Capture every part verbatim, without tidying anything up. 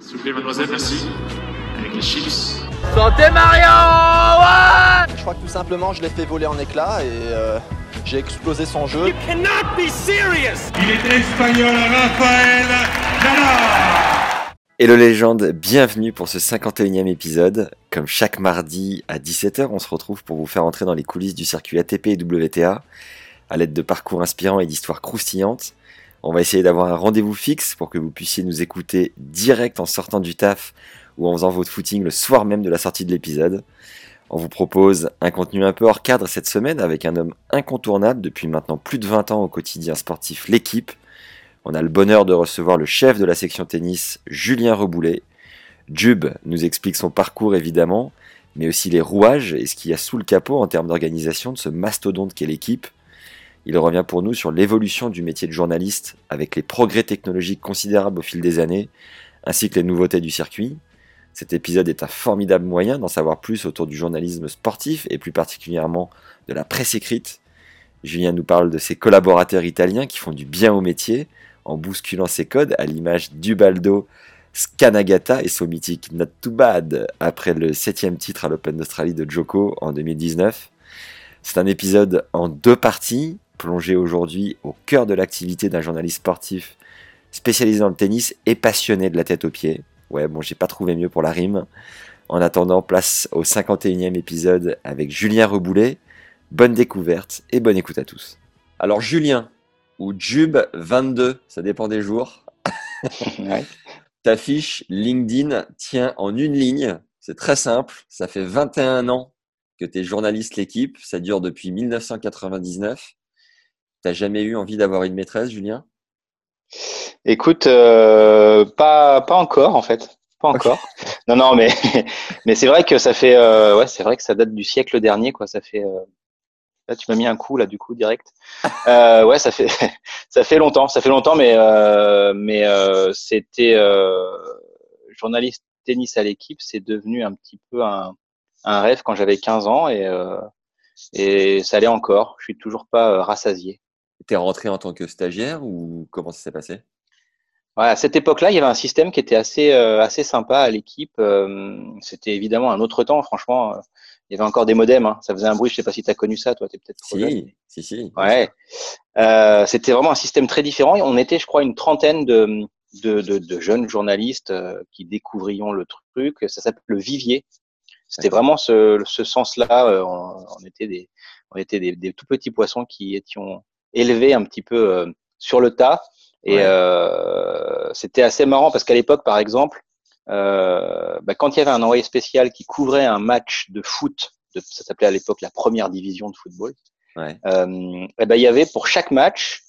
S'il vous plaît, mademoiselle, merci. Avec les chips. Santé Mario, ouais. Je crois que tout simplement, je l'ai fait voler en éclats et euh, j'ai explosé son jeu. You cannot be serious. Il est espagnol, Rafael Nadal. Hello légende, bienvenue pour ce cinquante et unième épisode. Comme chaque mardi à dix-sept heures, on se retrouve pour vous faire entrer dans les coulisses du circuit A T P et W T A à l'aide de parcours inspirants et d'histoires croustillantes. On va essayer d'avoir un rendez-vous fixe pour que vous puissiez nous écouter direct en sortant du taf ou en faisant votre footing le soir même de la sortie de l'épisode. On vous propose un contenu un peu hors cadre cette semaine avec un homme incontournable depuis maintenant plus de vingt ans au quotidien sportif L'Équipe. On a le bonheur de recevoir le chef de la section tennis, Julien Reboulet. Jub nous explique son parcours évidemment, mais aussi les rouages et ce qu'il y a sous le capot en termes d'organisation de ce mastodonte qu'est L'Équipe. Il revient pour nous sur l'évolution du métier de journaliste avec les progrès technologiques considérables au fil des années, ainsi que les nouveautés du circuit. Cet épisode est un formidable moyen d'en savoir plus autour du journalisme sportif et plus particulièrement de la presse écrite. Julien nous parle de ses collaborateurs italiens qui font du bien au métier en bousculant ses codes à l'image d'Ubaldo Scanagata et son mythique Not Too Bad après le septième titre à l'Open d'Australie de Djoko en deux mille dix-neuf. C'est un épisode en deux parties, plongé aujourd'hui au cœur de l'activité d'un journaliste sportif spécialisé dans le tennis et passionné de la tête aux pieds. Ouais, bon, j'ai pas trouvé mieux pour la rime. En attendant, place au cinquante et unième épisode avec Julien Reboulet. Bonne découverte et bonne écoute à tous. Alors Julien, ou Jub vingt-deux, ça dépend des jours. Ouais. Ta fiche LinkedIn tient en une ligne. C'est très simple. Ça fait vingt et un ans que tu es journaliste L'Équipe. Ça dure depuis mille neuf cent quatre-vingt-dix-neuf. T'as jamais eu envie d'avoir une maîtresse, Julien ? Écoute, euh, pas pas encore en fait, pas encore. Okay. Non non, mais mais c'est vrai que ça fait euh, ouais, c'est vrai que ça date du siècle dernier quoi. Ça fait euh, là tu m'as mis un coup là du coup direct. Euh, ouais, ça fait ça fait longtemps, ça fait longtemps, mais euh, mais euh, c'était euh, journaliste tennis à L'Équipe, c'est devenu un petit peu un un rêve quand j'avais quinze ans et euh, et ça allait encore. Je suis toujours pas euh, rassasié. T'es rentré en tant que stagiaire ou comment ça s'est passé ? Ouais, à cette époque-là, il y avait un système qui était assez euh, assez sympa à L'Équipe. Euh, c'était évidemment un autre temps, franchement. Euh, il y avait encore des modems, hein. Ça faisait un bruit. Je sais pas si tu as connu ça, toi. T'es peut-être trop si, jeune. Si, si. Ouais. Euh, c'était vraiment un système très différent. On était, je crois, une trentaine de de, de, de jeunes journalistes euh, qui découvrions le truc. Ça s'appelle le vivier. C'était ouais. Vraiment ce, ce sens-là. Euh, on, on était des on était des, des tout petits poissons qui étions élevés un petit peu euh, sur le tas. Et ouais. euh, c'était assez marrant parce qu'à l'époque, par exemple, euh, bah, quand il y avait un envoyé spécial qui couvrait un match de foot, de, ça s'appelait à l'époque la première division de football, ouais. euh, et ben, il y avait pour chaque match,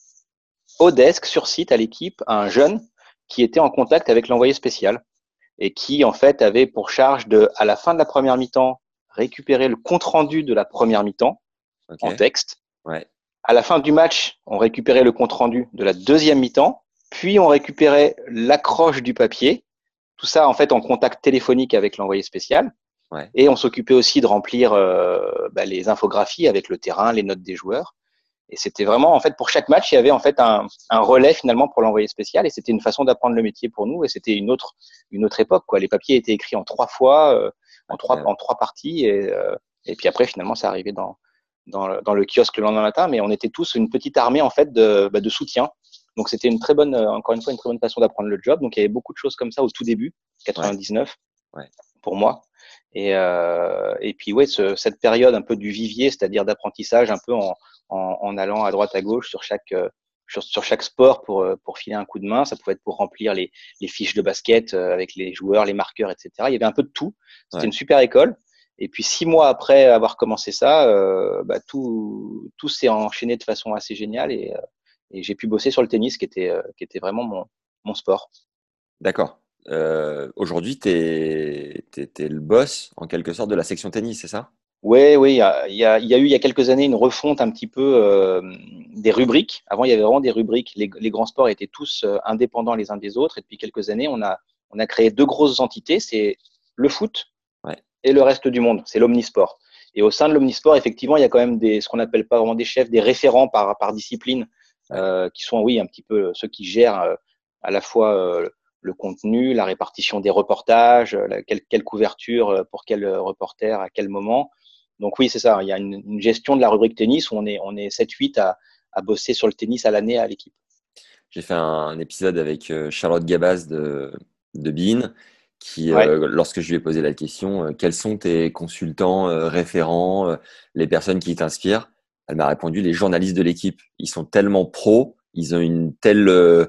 au desk, sur site, à L'Équipe, un jeune qui était en contact avec l'envoyé spécial et qui, en fait, avait pour charge de, à la fin de la première mi-temps, récupérer le compte-rendu de la première mi-temps okay. en texte. Ouais. À la fin du match, on récupérait le compte-rendu de la deuxième mi-temps, puis on récupérait l'accroche du papier, tout ça en fait en contact téléphonique avec l'envoyé spécial, ouais. Et on s'occupait aussi de remplir euh, bah, les infographies avec le terrain, les notes des joueurs. Et c'était vraiment, en fait, pour chaque match, il y avait en fait un, un relais finalement pour l'envoyé spécial, et c'était une façon d'apprendre le métier pour nous, et c'était une autre, une autre époque, quoi. Les papiers étaient écrits en trois fois, euh, en okay. trois, en trois parties, et, euh, et puis après finalement, ça arrivait dans Dans le, dans le kiosque le lendemain matin, mais on était tous une petite armée en fait de, bah, de soutien. Donc c'était une très bonne, encore une fois, une très bonne façon d'apprendre le job. Donc il y avait beaucoup de choses comme ça au tout début, quatre-vingt-dix-neuf, ouais. Ouais. pour moi. Et, euh, et puis ouais, ce, cette période un peu du vivier, c'est-à-dire d'apprentissage, un peu en, en, en allant à droite à gauche sur chaque sur, sur chaque sport pour pour filer un coup de main. Ça pouvait être pour remplir les, les fiches de basket avec les joueurs, les marqueurs, et cetera. Il y avait un peu de tout. C'était ouais. une super école. Et puis six mois après avoir commencé ça, euh, bah, tout, tout s'est enchaîné de façon assez géniale et, euh, et j'ai pu bosser sur le tennis qui était, euh, qui était vraiment mon, mon sport. D'accord. Euh, aujourd'hui, tu es le boss en quelque sorte de la section tennis, c'est ça ? Oui, oui. Il y a, y, a, y a eu il y a quelques années une refonte un petit peu euh, des rubriques. Avant, il y avait vraiment des rubriques. Les, les grands sports étaient tous euh, indépendants les uns des autres. Et depuis quelques années, on a, on a créé deux grosses entités. C'est le foot. Ouais. Et le reste du monde, c'est l'omnisport. Et au sein de l'omnisport, effectivement, il y a quand même des, ce qu'on appelle pas vraiment des chefs, des référents par, par discipline, ouais. euh, qui sont, oui, un petit peu ceux qui gèrent euh, à la fois euh, le contenu, la répartition des reportages, la, quelle, quelle couverture pour quel reporter à quel moment. Donc oui, c'est ça. Il y a une, une gestion de la rubrique tennis où on est, on est sept huit à, à bosser sur le tennis à l'année à l'équipe. J'ai fait un, un épisode avec Charlotte Gabaz de, de beIN qui, Ouais. euh, lorsque je lui ai posé la question, euh, quels sont tes consultants, euh, référents, euh, les personnes qui t'inspirent, elle m'a répondu les journalistes de l'équipe. Ils sont tellement pros, ils ont une telle euh,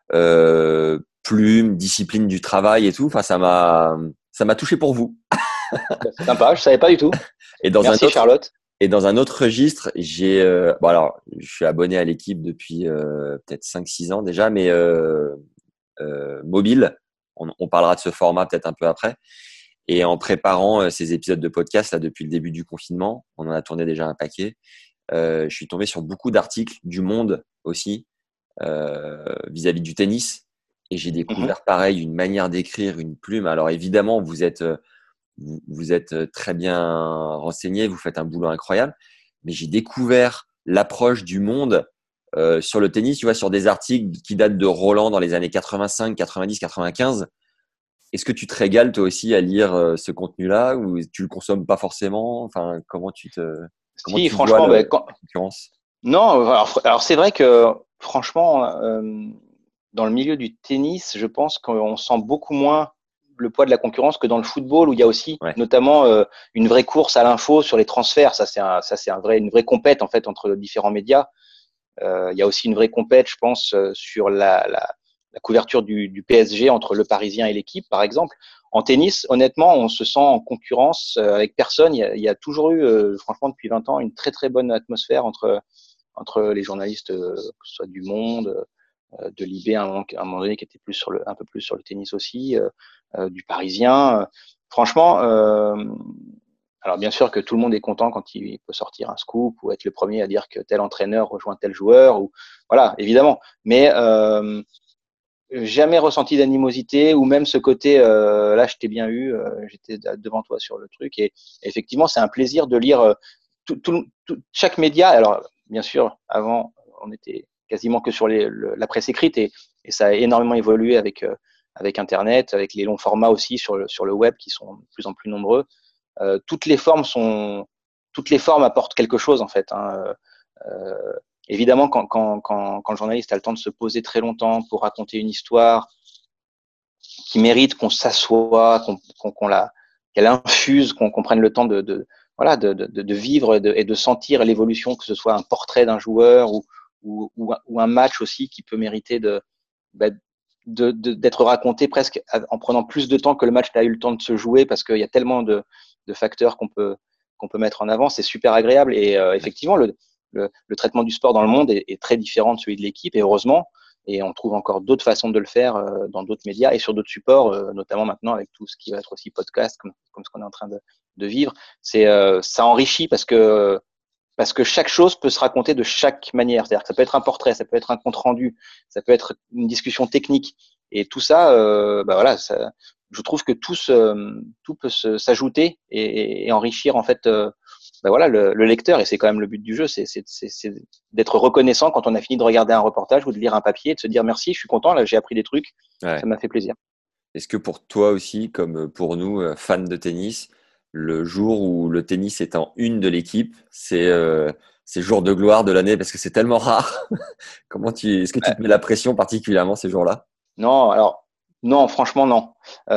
euh, plume, discipline du travail et tout. Enfin, ça m'a, ça m'a touché pour vous. C'est sympa, je savais pas du tout. Et dans Merci un autre, Charlotte. Et dans un autre registre, j'ai, euh, bon alors, je suis abonné à l'équipe depuis euh, peut-être cinq six ans déjà, mais euh, euh, mobile. On, on parlera de ce format peut-être un peu après. Et en préparant euh, ces épisodes de podcast là depuis le début du confinement, on en a tourné déjà un paquet. Euh, je suis tombé sur beaucoup d'articles du Monde aussi euh, vis-à-vis du tennis, et j'ai découvert Mm-hmm. pareil une manière d'écrire, une plume. Alors évidemment, vous êtes euh, vous, vous êtes très bien renseigné, vous faites un boulot incroyable, mais j'ai découvert l'approche du Monde euh, sur le tennis, tu vois, sur des articles qui datent de Roland dans les années quatre-vingt-cinq, quatre-vingt-dix, quatre-vingt-quinze. Est-ce que tu te régales toi aussi à lire euh, ce contenu-là, ou tu le consommes pas forcément? Enfin, comment tu te, comment Si, tu franchement, vois le, ben, quand... la concurrence? non, alors, alors c'est vrai que franchement, euh, dans le milieu du tennis, je pense qu'on sent beaucoup moins le poids de la concurrence que dans le football, où il y a aussi Ouais. notamment euh, une vraie course à l'info sur les transferts. Ça, c'est un, ça, c'est un vrai, une vraie compète en fait entre différents médias. Euh, il y a aussi une vraie compète, je pense, euh, sur la, la, la couverture du, du P S G entre le Parisien et l'équipe, par exemple. En tennis, honnêtement, on se sent en concurrence euh, avec personne. Il y a, il y a toujours eu, euh, franchement, depuis vingt ans, une très très bonne atmosphère entre entre les journalistes, euh, que ce soit du Monde, euh, de Libé à un, moment, à un moment donné qui était plus sur le, un peu plus sur le tennis aussi, euh, euh, du Parisien. Euh, franchement, euh, alors bien sûr que tout le monde est content quand il peut sortir un scoop ou être le premier à dire que tel entraîneur rejoint tel joueur, ou voilà, évidemment. Mais euh, jamais ressenti d'animosité, ou même ce côté euh, là, je t'ai bien eu, euh, j'étais devant toi sur le truc. Et, et effectivement, c'est un plaisir de lire euh, tout, tout, tout, chaque média. Alors bien sûr, avant, on était quasiment que sur les, le, la presse écrite, et, et ça a énormément évolué avec euh, avec Internet, avec les longs formats aussi sur le sur le web qui sont de plus en plus nombreux. Euh, toutes les formes sont, toutes les formes apportent quelque chose en fait. Hein. Euh, évidemment, quand, quand, quand, quand le journaliste a le temps de se poser très longtemps pour raconter une histoire qui mérite qu'on s'assoie, qu'on, qu'on, qu'on la, qu'elle infuse, qu'on, qu'on prenne le temps de, de voilà, de, de, de vivre et de, et de sentir l'évolution, que ce soit un portrait d'un joueur ou, ou, ou un match aussi qui peut mériter de, bah, de, de, d'être raconté presque en prenant plus de temps que le match n'a eu le temps de se jouer, parce qu'il y a tellement de, de facteurs qu'on peut, qu'on peut mettre en avant. C'est super agréable. Et euh, effectivement, le, le, le traitement du sport dans le monde est, est très différent de celui de l'équipe, et heureusement. Et on trouve encore d'autres façons de le faire euh, dans d'autres médias et sur d'autres supports, euh, notamment maintenant avec tout ce qui va être aussi podcast, comme, comme ce qu'on est en train de, de vivre. C'est, euh, ça enrichit parce que, parce que chaque chose peut se raconter de chaque manière. C'est-à-dire que ça peut être un portrait, ça peut être un compte rendu, ça peut être une discussion technique. Et tout ça, euh, bah voilà, ça, je trouve que tout, se, tout peut se, s'ajouter et, et enrichir en fait euh, bah voilà, le, le lecteur. Et c'est quand même le but du jeu, c'est, c'est, c'est, c'est d'être reconnaissant quand on a fini de regarder un reportage ou de lire un papier, de se dire merci, je suis content, là j'ai appris des trucs, ouais. Ça m'a fait plaisir. Est-ce que pour toi aussi, comme pour nous, fans de tennis, le jour où le tennis est en une de l'équipe, c'est euh, c'est jour de gloire de l'année parce que c'est tellement rare? Comment tu, est-ce que tu te mets la pression particulièrement ces jours-là? Non, alors non, franchement non.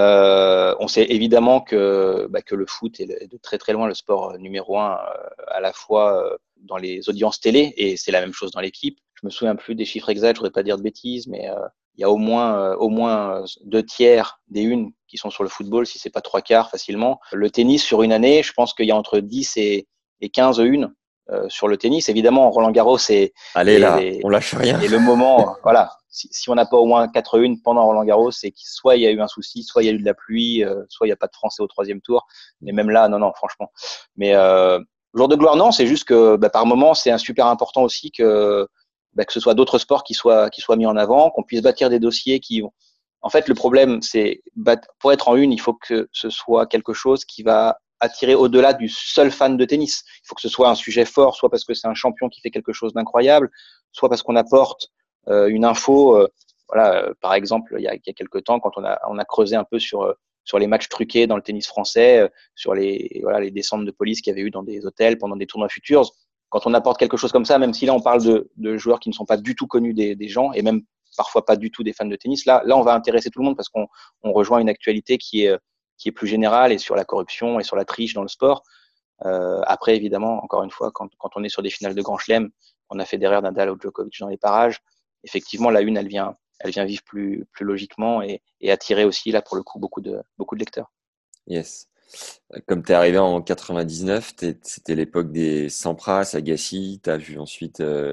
Euh, on sait évidemment que bah, que le foot est de très très loin le sport numéro un, euh, à la fois euh, dans les audiences télé, et c'est la même chose dans l'équipe. Je me souviens plus des chiffres exacts, je voudrais pas dire de bêtises, mais euh, il y a au moins euh, au moins deux tiers des unes qui sont sur le football, si c'est pas trois quarts facilement. Le tennis sur une année, je pense qu'il y a entre dix et, et quinze unes euh, sur le tennis. Évidemment, Roland Garros, c'est allez là, et, on lâche rien. Et le moment, voilà. Si, si on n'a pas au moins quatre unes pendant Roland Garros, c'est que soit il y a eu un souci, soit il y a eu de la pluie, euh, soit il n'y a pas de Français au troisième tour. Mais même là, non, non, franchement. Mais euh, jour de gloire, non, c'est juste que bah, par moment, c'est un super important aussi que bah, que ce soit d'autres sports qui soient qui soient mis en avant, qu'on puisse bâtir des dossiers qui vont. En fait, le problème, c'est pour être en une, il faut que ce soit quelque chose qui va attirer au-delà du seul fan de tennis. Il faut que ce soit un sujet fort, soit parce que c'est un champion qui fait quelque chose d'incroyable, soit parce qu'on apporte euh, une info euh, voilà, euh, par exemple, il y a, il y a quelques temps, quand on a, on a creusé un peu sur, euh, sur les matchs truqués dans le tennis français, euh, sur les, voilà, les descentes de police qu'il y avait eu dans des hôtels pendant des tournois Futures, quand on apporte quelque chose comme ça, même si là on parle de, de joueurs qui ne sont pas du tout connus des, des gens et même parfois pas du tout des fans de tennis, là, là on va intéresser tout le monde parce qu'on on rejoint une actualité qui est, qui est plus générale et sur la corruption et sur la triche dans le sport. Euh, après, évidemment, encore une fois, quand, quand on est sur des finales de Grand Chelem, on a Federer, Nadal ou Djokovic dans les parages. Effectivement, la une, elle vient, elle vient vivre plus, plus logiquement et, et attirer aussi, là, pour le coup, beaucoup de, beaucoup de lecteurs. Yes. Comme tu es arrivé en quatre-vingt-dix-neuf, c'était l'époque des Sampras, Agassi. Tu as vu ensuite euh,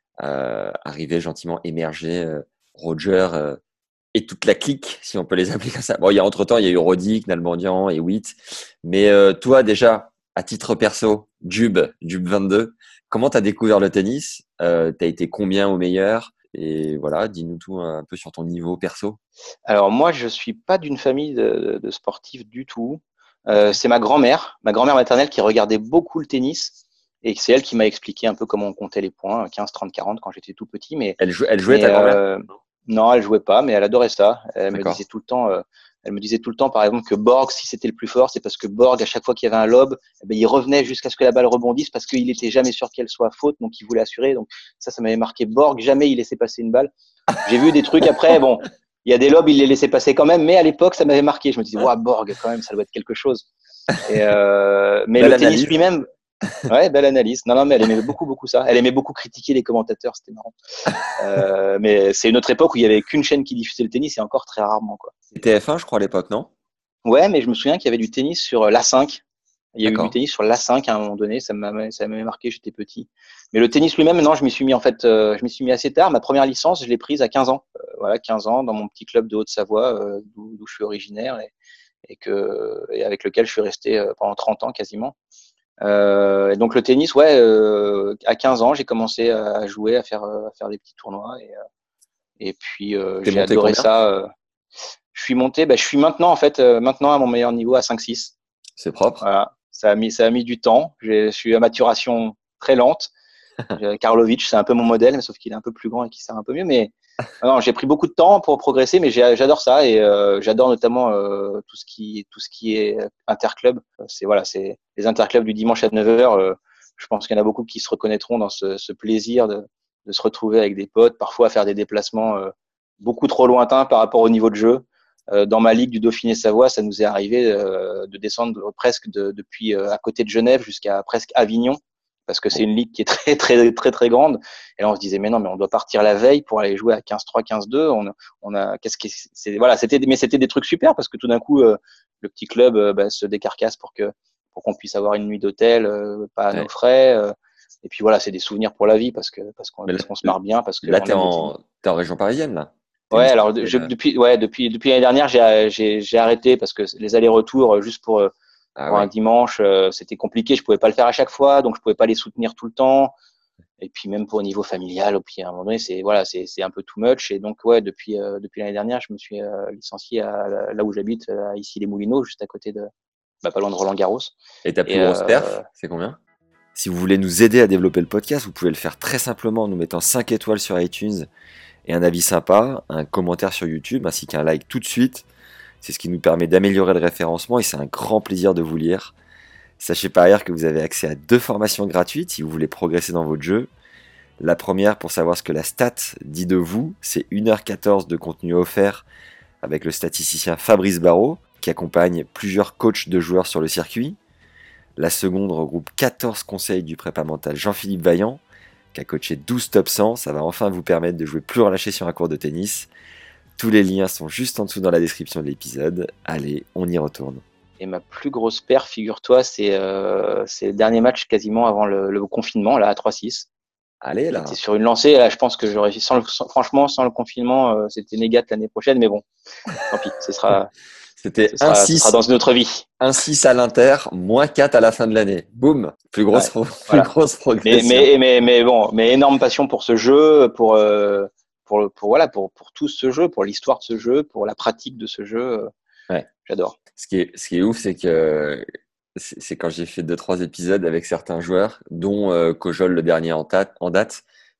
euh, arriver gentiment émerger euh, Roger euh, et toute la clique, si on peut les appeler comme ça. Bon, il y a entre-temps, il y a eu Roddick, Nalbandian et Witt. Mais euh, toi, déjà, à titre perso, Jube, Jube vingt-deux, comment tu as découvert le tennis? euh, Tu as été combien au meilleur? Et voilà, dis-nous tout un peu sur ton niveau perso. Alors moi, je suis pas d'une famille de, de sportifs du tout. Euh, c'est ma grand-mère, ma grand-mère maternelle qui regardait beaucoup le tennis et c'est elle qui m'a expliqué un peu comment on comptait les points, quinze, trente, quarante quand j'étais tout petit. Mais Elle, jou- elle jouait mais, ta grand-mère? euh, non, elle jouait pas, mais elle adorait ça. Elle me D'accord. disait tout le temps, euh, elle me disait tout le temps, par exemple, que Borg, si c'était le plus fort, c'est parce que Borg, à chaque fois qu'il y avait un lob, eh ben, il revenait jusqu'à ce que la balle rebondisse parce qu'il était jamais sûr qu'elle soit faute, donc il voulait assurer. Donc ça, ça m'avait marqué. Borg, jamais il laissait passer une balle. J'ai vu des trucs après, bon, il y a des lobs, il les laissait passer quand même, mais à l'époque, ça m'avait marqué. Je me disais, waouh, Borg, quand même, ça doit être quelque chose. Et euh, mais Belle le tennis analyse. lui-même, ouais, belle analyse. Non, non, mais elle aimait beaucoup, beaucoup ça. Elle aimait beaucoup critiquer les commentateurs, c'était marrant. Euh, mais c'est une autre époque où il y avait qu'une chaîne qui diffusait le tennis et encore très rarement, quoi. C'était F un, je crois, à l'époque, non? Ouais, mais je me souviens qu'il y avait du tennis sur l'A cinq. Il y a eu D'accord. du tennis sur l'A cinq à un moment donné. Ça m'avait, ça m'avait marqué, j'étais petit. Mais le tennis lui-même, non, je m'y suis mis en fait, euh, je m'y suis mis assez tard. Ma première licence, je l'ai prise à quinze ans. Euh, voilà, quinze ans, dans mon petit club de Haute-Savoie, euh, d'où, d'où je suis originaire et, et que, et avec lequel je suis resté euh, pendant trente ans quasiment. Euh, et donc le tennis, ouais, euh, à quinze ans, j'ai commencé à jouer, à faire, à faire des petits tournois et, euh, et puis euh, T'es j'ai monté adoré combien? ça. euh. Je suis monté, bah, je suis maintenant en fait, euh, maintenant à mon meilleur niveau à cinq six. C'est propre. Voilà, ça a mis, ça a mis du temps. J'ai- Je suis à maturation très lente. J'ai- Karlovic, c'est un peu mon modèle, mais sauf qu'il est un peu plus grand et qu'il sert un peu mieux. Mais non, j'ai pris beaucoup de temps pour progresser, mais j'ai- j'adore ça et euh, j'adore notamment euh, tout ce qui, tout ce qui est interclub. C'est voilà, c'est les interclubs du dimanche à neuf heures. Euh, je pense qu'il y en a beaucoup qui se reconnaîtront dans ce, ce plaisir de, de se retrouver avec des potes, parfois à faire des déplacements euh, beaucoup trop lointains par rapport au niveau de jeu. Euh, dans ma ligue du Dauphiné-Savoie, ça nous est arrivé euh, de descendre presque de, depuis euh, à côté de Genève jusqu'à presque Avignon, parce que c'est une ligue qui est très très très très grande. Et là, on se disait mais non, mais on doit partir la veille pour aller jouer à quinze trois, quinze deux. On, on a qu'est-ce qui c'est voilà, c'était mais c'était des trucs super parce que tout d'un coup, euh, le petit club euh, bah, se décarcasse pour que pour qu'on puisse avoir une nuit d'hôtel, euh, pas à Ouais. nos frais. Euh, et puis voilà, c'est des souvenirs pour la vie parce que parce qu'on Mais parce là- qu'on se marre bien parce que Là, on t'es aime le en, tennis. t'es en région parisienne, là. T'es Ouais, une- alors je, euh, depuis ouais depuis depuis l'année dernière, j'ai j'ai j'ai arrêté parce que les allers-retours euh, juste pour euh, Ah pour un ouais. dimanche, euh, c'était compliqué. Je pouvais pas le faire à chaque fois, donc je pouvais pas les soutenir tout le temps. Et puis même pour au niveau familial, au puis à un moment donné, c'est voilà, c'est c'est un peu too much. Et donc ouais, depuis euh, depuis l'année dernière, je me suis euh, licencié à là où j'habite, à ici les Moulineaux, juste à côté de bah, pas loin de Roland-Garros. Et ta plus Et grosse euh, perf, c'est combien? Si vous voulez nous aider à développer le podcast, vous pouvez le faire très simplement en nous mettant cinq étoiles sur iTunes et un avis sympa, un commentaire sur YouTube ainsi qu'un like tout de suite. C'est ce qui nous permet d'améliorer le référencement et c'est un grand plaisir de vous lire. Sachez par ailleurs que vous avez accès à deux formations gratuites si vous voulez progresser dans votre jeu. La première pour savoir ce que la stat dit de vous, c'est une heure quatorze de contenu offert avec le statisticien Fabrice Barrault qui accompagne plusieurs coachs de joueurs sur le circuit. La seconde regroupe quatorze conseils du prépa mental Jean-Philippe Vaillant qui a coaché douze top cent. Ça va enfin vous permettre de jouer plus relâché sur un cours de tennis. Tous les liens sont juste en dessous dans la description de l'épisode. Allez, on y retourne. et ma plus grosse perf, figure-toi, c'est euh, c'est le dernier match quasiment avant le, le confinement, là à trois six. Allez là. J'étais sur une lancée. Là, je pense que j'aurais sans le, sans, franchement sans le confinement, euh, c'était négat l'année prochaine, mais bon, tant pis, ce sera. C'était Ce sera, ce sera dans une autre vie. un six à l'Inter, moins quatre à la fin de l'année. Boum, plus grosse, Ouais, plus voilà. grosse Mais, progression. mais, mais, mais bon, mais énorme passion pour ce jeu, pour, euh, pour, pour, voilà, pour, pour tout ce jeu, pour l'histoire de ce jeu, pour la pratique de ce jeu. Ouais. J'adore. Ce qui est, ce qui est ouf, c'est que c'est, c'est quand j'ai fait deux, trois épisodes avec certains joueurs, dont euh, Kojol, le dernier en, tat, en date,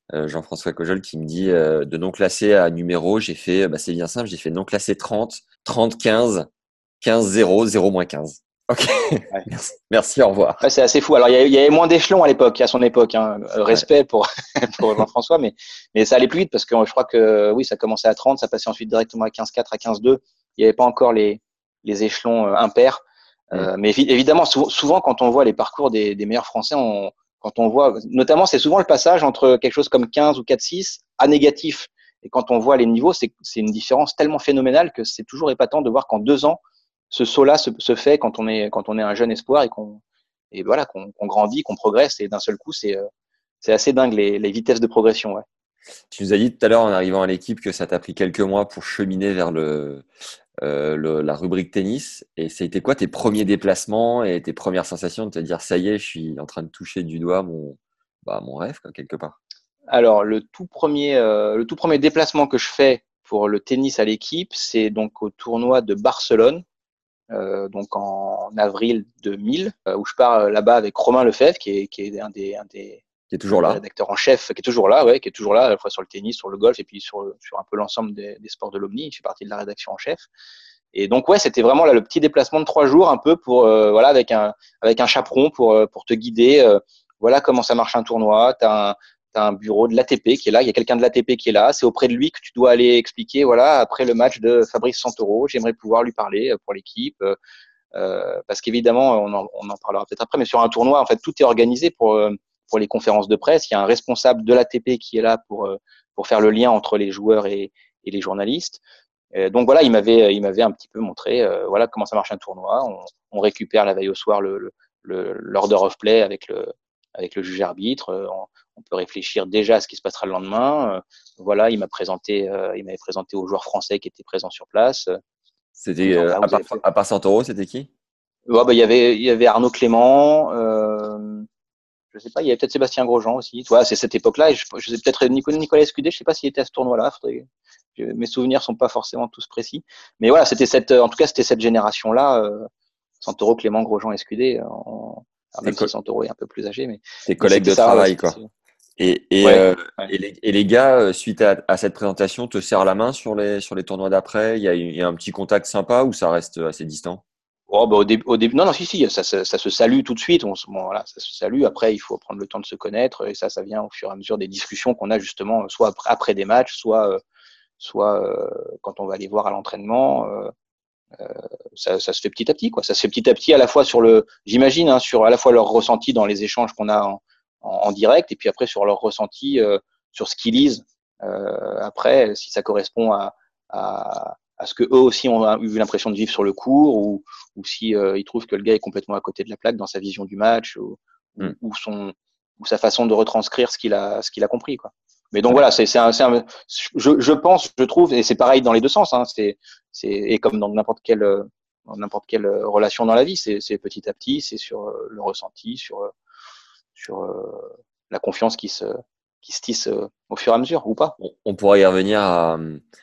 euh, Jean-François Cojol, qui me dit euh, de non classé à numéro, j'ai fait, bah, c'est bien simple, j'ai fait non classé trente, trente, quinze, quinze, zéro, zéro moins quinze. Ok, Ouais. merci, merci, au revoir. Ouais, c'est assez fou. Alors, il y, a- il y avait moins d'échelons à l'époque, à son époque. Hein. Euh, Respect pour, pour Jean-François, mais, mais ça allait plus vite parce que je crois que oui, ça commençait à trente, ça passait ensuite directement à quinze quatre, à quinze deux. Il n'y avait pas encore les, les échelons euh, impairs. Euh, mais évi- évidemment, sou- souvent, quand on voit les parcours des, des meilleurs Français, on, quand on voit, notamment, c'est souvent le passage entre quelque chose comme quinze ou quatre six à négatif. Et quand on voit les niveaux, c'est c'est une différence tellement phénoménale que c'est toujours épatant de voir qu'en deux ans, ce saut-là se, se fait quand on est quand on est un jeune espoir et qu'on et voilà qu'on qu'on grandit, qu'on progresse et d'un seul coup, c'est euh, c'est assez dingue les, les vitesses de progression. Ouais. Tu nous as dit tout à l'heure en arrivant à l'équipe que ça t'a pris quelques mois pour cheminer vers le, euh, le- la rubrique tennis. Et ça a été quoi tes premiers déplacements et tes premières sensations de te dire ça y est, je suis en train de toucher du doigt mon, bah, mon rêve, quoi, quelque part. Alors le tout premier euh, le tout premier déplacement que je fais pour le tennis à l'équipe, c'est donc au tournoi de Barcelone. Euh, donc en avril deux mille, euh, où je pars euh, là-bas avec Romain Lefebvre, qui est, qui est un des, un des, Qui est toujours des là. rédacteurs en chef, qui est toujours là, ouais, qui est toujours là, à la fois sur le tennis, sur le golf, et puis sur, sur un peu l'ensemble des, des sports de l'Omni. Il fait partie de la rédaction en chef. Et donc ouais, c'était vraiment là le petit déplacement de trois jours, un peu pour euh, voilà avec un avec un chaperon pour euh, pour te guider. Euh, voilà comment ça marche un tournoi. T'as un t'as un bureau de l'A T P qui est là. Il y a quelqu'un de l'A T P qui est là. C'est auprès de lui que tu dois aller expliquer. Voilà, après le match de Fabrice Santoro, j'aimerais pouvoir lui parler pour l'équipe. Euh, parce qu'évidemment, on en, on en parlera peut-être après, mais sur un tournoi, en fait, tout est organisé pour euh, pour les conférences de presse. Il y a un responsable de l'A T P qui est là pour euh, pour faire le lien entre les joueurs et, et les journalistes. Euh, donc voilà, il m'avait il m'avait un petit peu montré euh, voilà comment ça marche un tournoi. On, on récupère la veille au soir le, le, le l'order of play avec le avec le juge arbitre. Euh, on, on peut réfléchir déjà à ce qui se passera le lendemain. Euh, voilà, il m'a présenté euh, il m'avait présenté aux joueurs français qui étaient présents sur place. C'était, Disant, euh, voilà, à vous part, avez fait... à part Santoro, c'était qui? Ouais, bah, il y avait il y avait Arnaud Clément. Euh, je sais pas, il y avait peut-être Sébastien Grosjean aussi. Tu vois, c'est cette époque-là. Et je, je sais peut-être Nicolas, Nicolas Escudé. Je sais pas s'il était à ce tournoi-là. Faudrait, je, mes souvenirs sont pas forcément tous précis. Mais voilà, c'était cette, en tout cas, c'était cette génération-là. Euh, Santoro, Clément, Grosjean, Escudé. En, alors même co- si Santoro est un peu plus âgé, mais, Tes mais collègues c'était de ça. Ouais, travail, c'était, quoi. Et, et, ouais, euh, ouais. et, les, et les gars, euh, suite à, à cette présentation, te serrent la main sur les, sur les tournois d'après? Il y a, il y a un petit contact sympa ou ça reste assez distant? Oh, bah, au début, au début, non, non, si, si, ça, ça, ça se salue tout de suite. On, se- bon, voilà, ça se salue. Après, il faut prendre le temps de se connaître, et ça, ça vient au fur et à mesure des discussions qu'on a justement, soit après, après des matchs, soit, euh, soit euh, quand on va les voir à l'entraînement. Euh, ça, ça se fait petit à petit, quoi. Ça se fait petit à petit, à la fois sur le, j'imagine, hein, sur à la fois leur ressenti dans les échanges qu'on a en, en, en direct, et puis après sur leur ressenti euh, sur ce qu'ils lisent. Euh, après, si ça correspond à, à, à ce que eux aussi ont eu l'impression de vivre sur le court, ou, ou si euh, ils trouvent que le gars est complètement à côté de la plaque dans sa vision du match, ou, Hmm. ou son, ou sa façon de retranscrire ce qu'il a, ce qu'il a compris, quoi. Mais donc Ouais. voilà, c'est, c'est un, c'est un, je, je pense, je trouve, et c'est pareil dans les deux sens. Hein, c'est, c'est, et comme dans n'importe quelle, dans n'importe quelle relation dans la vie, c'est, c'est petit à petit, c'est sur le ressenti, sur, sur la confiance qui se, qui se tisse au fur et à mesure, ou pas. On, on pourrait y revenir à,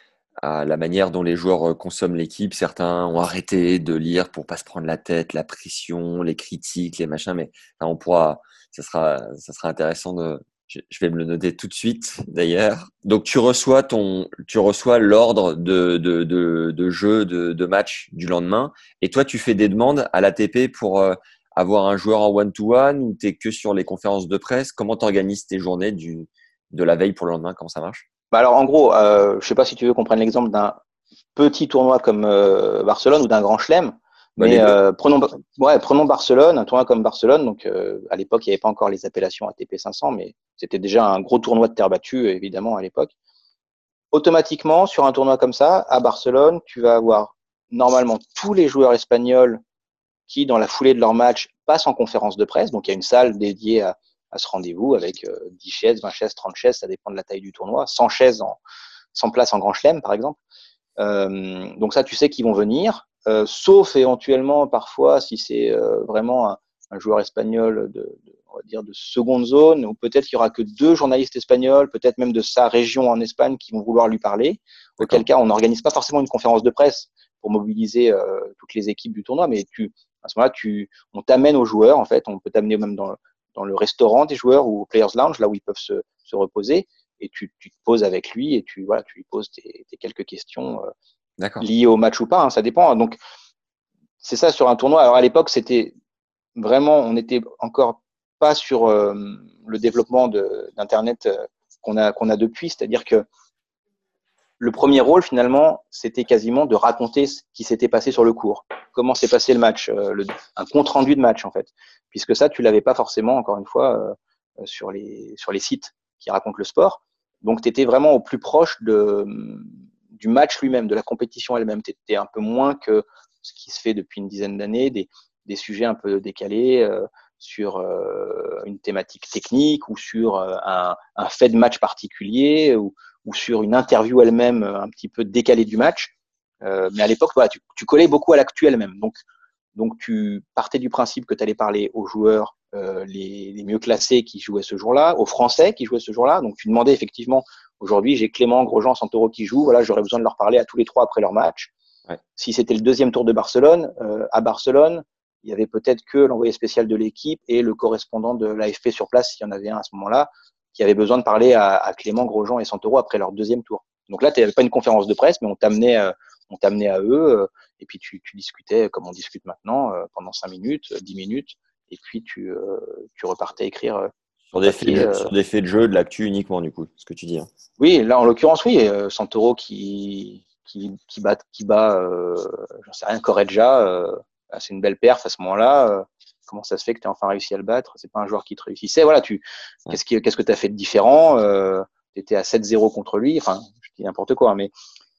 à la manière dont les joueurs consomment l'équipe. Certains ont arrêté de lire pour pas se prendre la tête, la pression, les critiques, les machins, mais enfin, on pourra, ça sera, ça sera intéressant de, je, je vais me le noter tout de suite d'ailleurs. Donc tu reçois ton, tu reçois l'ordre de, de, de, de jeu, de, de match du lendemain, et toi tu fais des demandes à l'A T P pour euh, avoir un joueur en one-to-one, ou t'es que sur les conférences de presse? Comment t'organises tes journées du, de la veille pour le lendemain? Comment ça marche? Bah alors en gros, euh, je sais pas si tu veux qu'on prenne l'exemple d'un petit tournoi comme euh, Barcelone ou d'un grand chelem, Bah, les mais deux. euh, prenons, ouais, prenons Barcelone, un tournoi comme Barcelone. Donc euh, à l'époque, il n'y avait pas encore les appellations A T P cinq cents, mais c'était déjà un gros tournoi de terre battue, évidemment à l'époque. Automatiquement, sur un tournoi comme ça, à Barcelone, tu vas avoir normalement tous les joueurs espagnols qui, dans la foulée de leur match, passent en conférence de presse. Donc il y a une salle dédiée à à ce rendez-vous avec euh, dix chaises, vingt chaises, trente chaises, ça dépend de la taille du tournoi, cent chaises, en, cent places en grand chelem, par exemple. Euh, donc ça, tu sais qu'ils vont venir, euh, sauf éventuellement, parfois, si c'est euh, vraiment un, un joueur espagnol de, de, on va dire, de seconde zone, ou peut-être qu'il y aura que deux journalistes espagnols, peut-être même de sa région en Espagne, qui vont vouloir lui parler, auquel cas on n'organise pas forcément une conférence de presse pour mobiliser euh, toutes les équipes du tournoi, mais tu, à ce moment-là, tu, on t'amène aux joueurs, en fait, on peut t'amener même dans dans le restaurant des joueurs ou au Players Lounge, là où ils peuvent se, se reposer, et tu, tu te poses avec lui et tu, voilà, tu lui poses tes, tes quelques questions euh, liées au match ou pas, hein, ça dépend. Donc, c'est ça sur un tournoi. Alors, à l'époque, c'était vraiment, on n'était encore pas sur euh, le développement de, d'Internet euh, qu'on a, qu'on a depuis, c'est-à-dire que le premier rôle, finalement, c'était quasiment de raconter ce qui s'était passé sur le court. Comment s'est passé le match, euh, le, un compte-rendu de match, en fait. Puisque ça, tu l'avais pas forcément, encore une fois, euh, sur les, sur les sites qui racontent le sport. Donc, tu étais vraiment au plus proche de, du match lui-même, de la compétition elle-même. Tu étais un peu moins que ce qui se fait depuis une dizaine d'années, des, des sujets un peu décalés euh, sur euh, une thématique technique ou sur euh, un, un fait de match particulier ou ou sur une interview elle-même un petit peu décalée du match. Euh, mais à l'époque, voilà, tu, tu collais beaucoup à l'actu elle-même. Donc, donc, tu partais du principe que tu allais parler aux joueurs euh, les, les mieux classés qui jouaient ce jour-là, aux Français qui jouaient ce jour-là. Donc, tu demandais effectivement, aujourd'hui, j'ai Clément, Grosjean, Santoro qui jouent. Voilà, j'aurais besoin de leur parler à tous les trois après leur match. Ouais. Si c'était le deuxième tour de Barcelone, euh, à Barcelone, il y avait peut-être que l'envoyé spécial de l'équipe et le correspondant de l'A F P sur place, s'il y en avait un à ce moment-là, qui avait besoin de parler à, à Clément, Grosjean et Santoro après leur deuxième tour. Donc là, tu n'avais pas une conférence de presse, mais on t'amenait, euh, on t'amenait à eux, euh, et puis tu, tu discutais comme on discute maintenant euh, pendant cinq minutes, dix minutes, et puis tu, euh, tu repartais écrire. Euh, sur, des papier, faits de, euh... sur des faits de jeu, de l'actu uniquement, du coup, ce que tu dis. Hein. Oui, là, en l'occurrence, oui, euh, Santoro qui, qui, qui bat, qui bat euh, j'en sais rien, Correggia, euh, c'est une belle perf à ce moment-là. Euh, Comment ça se fait que tu as enfin réussi à le battre? C'est pas un joueur qui te réussissait. Voilà, tu, ouais. qu'est-ce, qui, qu'est-ce que tu as fait de différent? euh, Tu étais à sept zéro contre lui. Enfin, je dis n'importe quoi, mais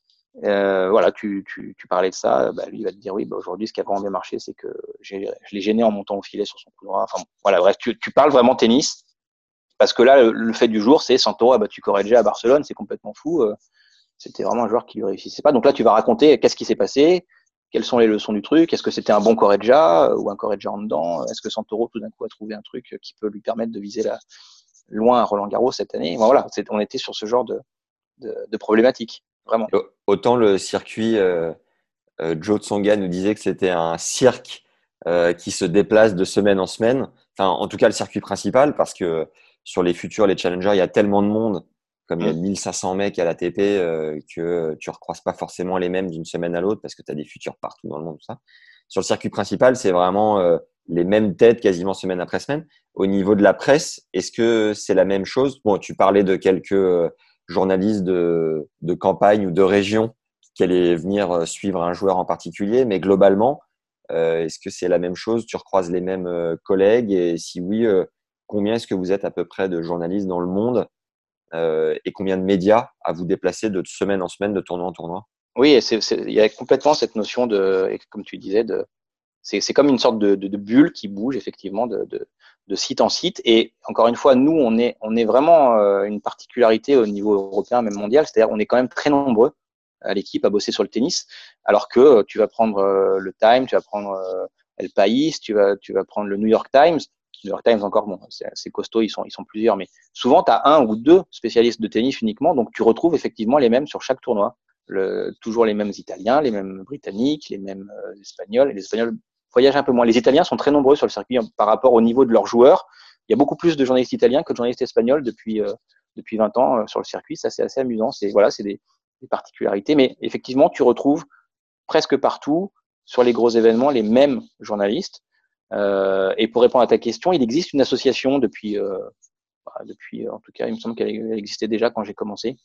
euh, voilà, tu, tu, tu parlais de ça. Bah, lui, il va te dire oui, bah, aujourd'hui, ce qui a vraiment bien marché, c'est que j'ai, je l'ai gêné en montant au filet sur son coup droit. Enfin, voilà, bref, tu, tu parles vraiment tennis. Parce que là, le, le fait du jour, c'est Santoro a battu Correggia à Barcelone. C'est complètement fou. Euh, c'était vraiment un joueur qui lui réussissait pas. Donc là, tu vas raconter qu'est-ce qui s'est passé. Quelles sont les leçons du truc? Est-ce que c'était un bon Correggia ou un Correggia en dedans? Est-ce que Santoro, tout d'un coup, a trouvé un truc qui peut lui permettre de viser la, loin à Roland-Garros cette année? Bon, voilà, c'est, on était sur ce genre de, de, de problématique, vraiment. Autant le circuit, euh, euh, Joe Tsonga nous disait que c'était un cirque euh, qui se déplace de semaine en semaine. Enfin, en tout cas, le circuit principal, parce que sur les futurs, les challengers, il y a tellement de monde. Comme il y a mille cinq cents mecs à l'A T P euh, que tu ne recroises pas forcément les mêmes d'une semaine à l'autre parce que tu as des futurs partout dans le monde. Tout ça. Sur le circuit principal, c'est vraiment euh, les mêmes têtes quasiment semaine après semaine. Au niveau de la presse, est-ce que c'est la même chose? Bon, tu parlais de quelques euh, journalistes de, de campagne ou de région qui allaient venir suivre un joueur en particulier, mais globalement, euh, est-ce que c'est la même chose? Tu recroises les mêmes euh, collègues? Et si oui, euh, combien est-ce que vous êtes à peu près de journalistes dans le monde? Euh, et combien de médias à vous déplacer de semaine en semaine, de tournoi en tournoi? Oui, c'est, c'est, il y a complètement cette notion de, comme tu disais, de, c'est, c'est comme une sorte de, de, de bulle qui bouge effectivement de, de, de site en site. Et encore une fois, nous, on est, on est vraiment euh, une particularité au niveau européen, même mondial. C'est-à-dire, on est quand même très nombreux à l'équipe à bosser sur le tennis, alors que euh, tu vas prendre euh, le Time, tu vas prendre euh, El País, tu vas, tu vas prendre le New York Times. New York Times encore, bon, c'est, c'est costaud, ils sont, ils sont plusieurs, mais souvent, tu as un ou deux spécialistes de tennis uniquement, donc tu retrouves effectivement les mêmes sur chaque tournoi. Le, toujours les mêmes Italiens, les mêmes Britanniques, les mêmes euh, Espagnols. Et les Espagnols voyagent un peu moins. Les Italiens sont très nombreux sur le circuit hein, par rapport au niveau de leurs joueurs. Il y a beaucoup plus de journalistes italiens que de journalistes espagnols depuis euh, depuis vingt ans euh, sur le circuit. Ça, c'est assez amusant. C'est voilà, c'est des, des particularités. Mais effectivement, tu retrouves presque partout sur les gros événements les mêmes journalistes. Euh, et pour répondre à ta question, il existe une association depuis, euh, bah, depuis en tout cas, il me semble qu'elle existait déjà quand j'ai commencé,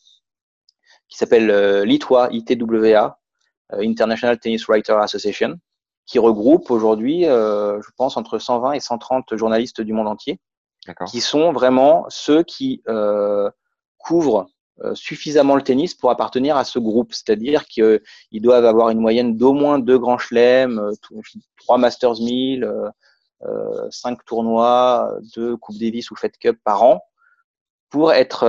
qui s'appelle euh, l'I T W A, I T W A, euh, International Tennis Writer Association, qui regroupe aujourd'hui, euh, je pense, entre cent vingt et cent trente journalistes du monde entier, D'accord. qui sont vraiment ceux qui euh, couvrent euh, suffisamment le tennis pour appartenir à ce groupe. C'est-à-dire qu'ils doivent avoir une moyenne d'au moins deux grands chelems, trois Masters mille, euh, euh, cinq tournois, deux Coupe Davis ou Fed Cup par an, pour être,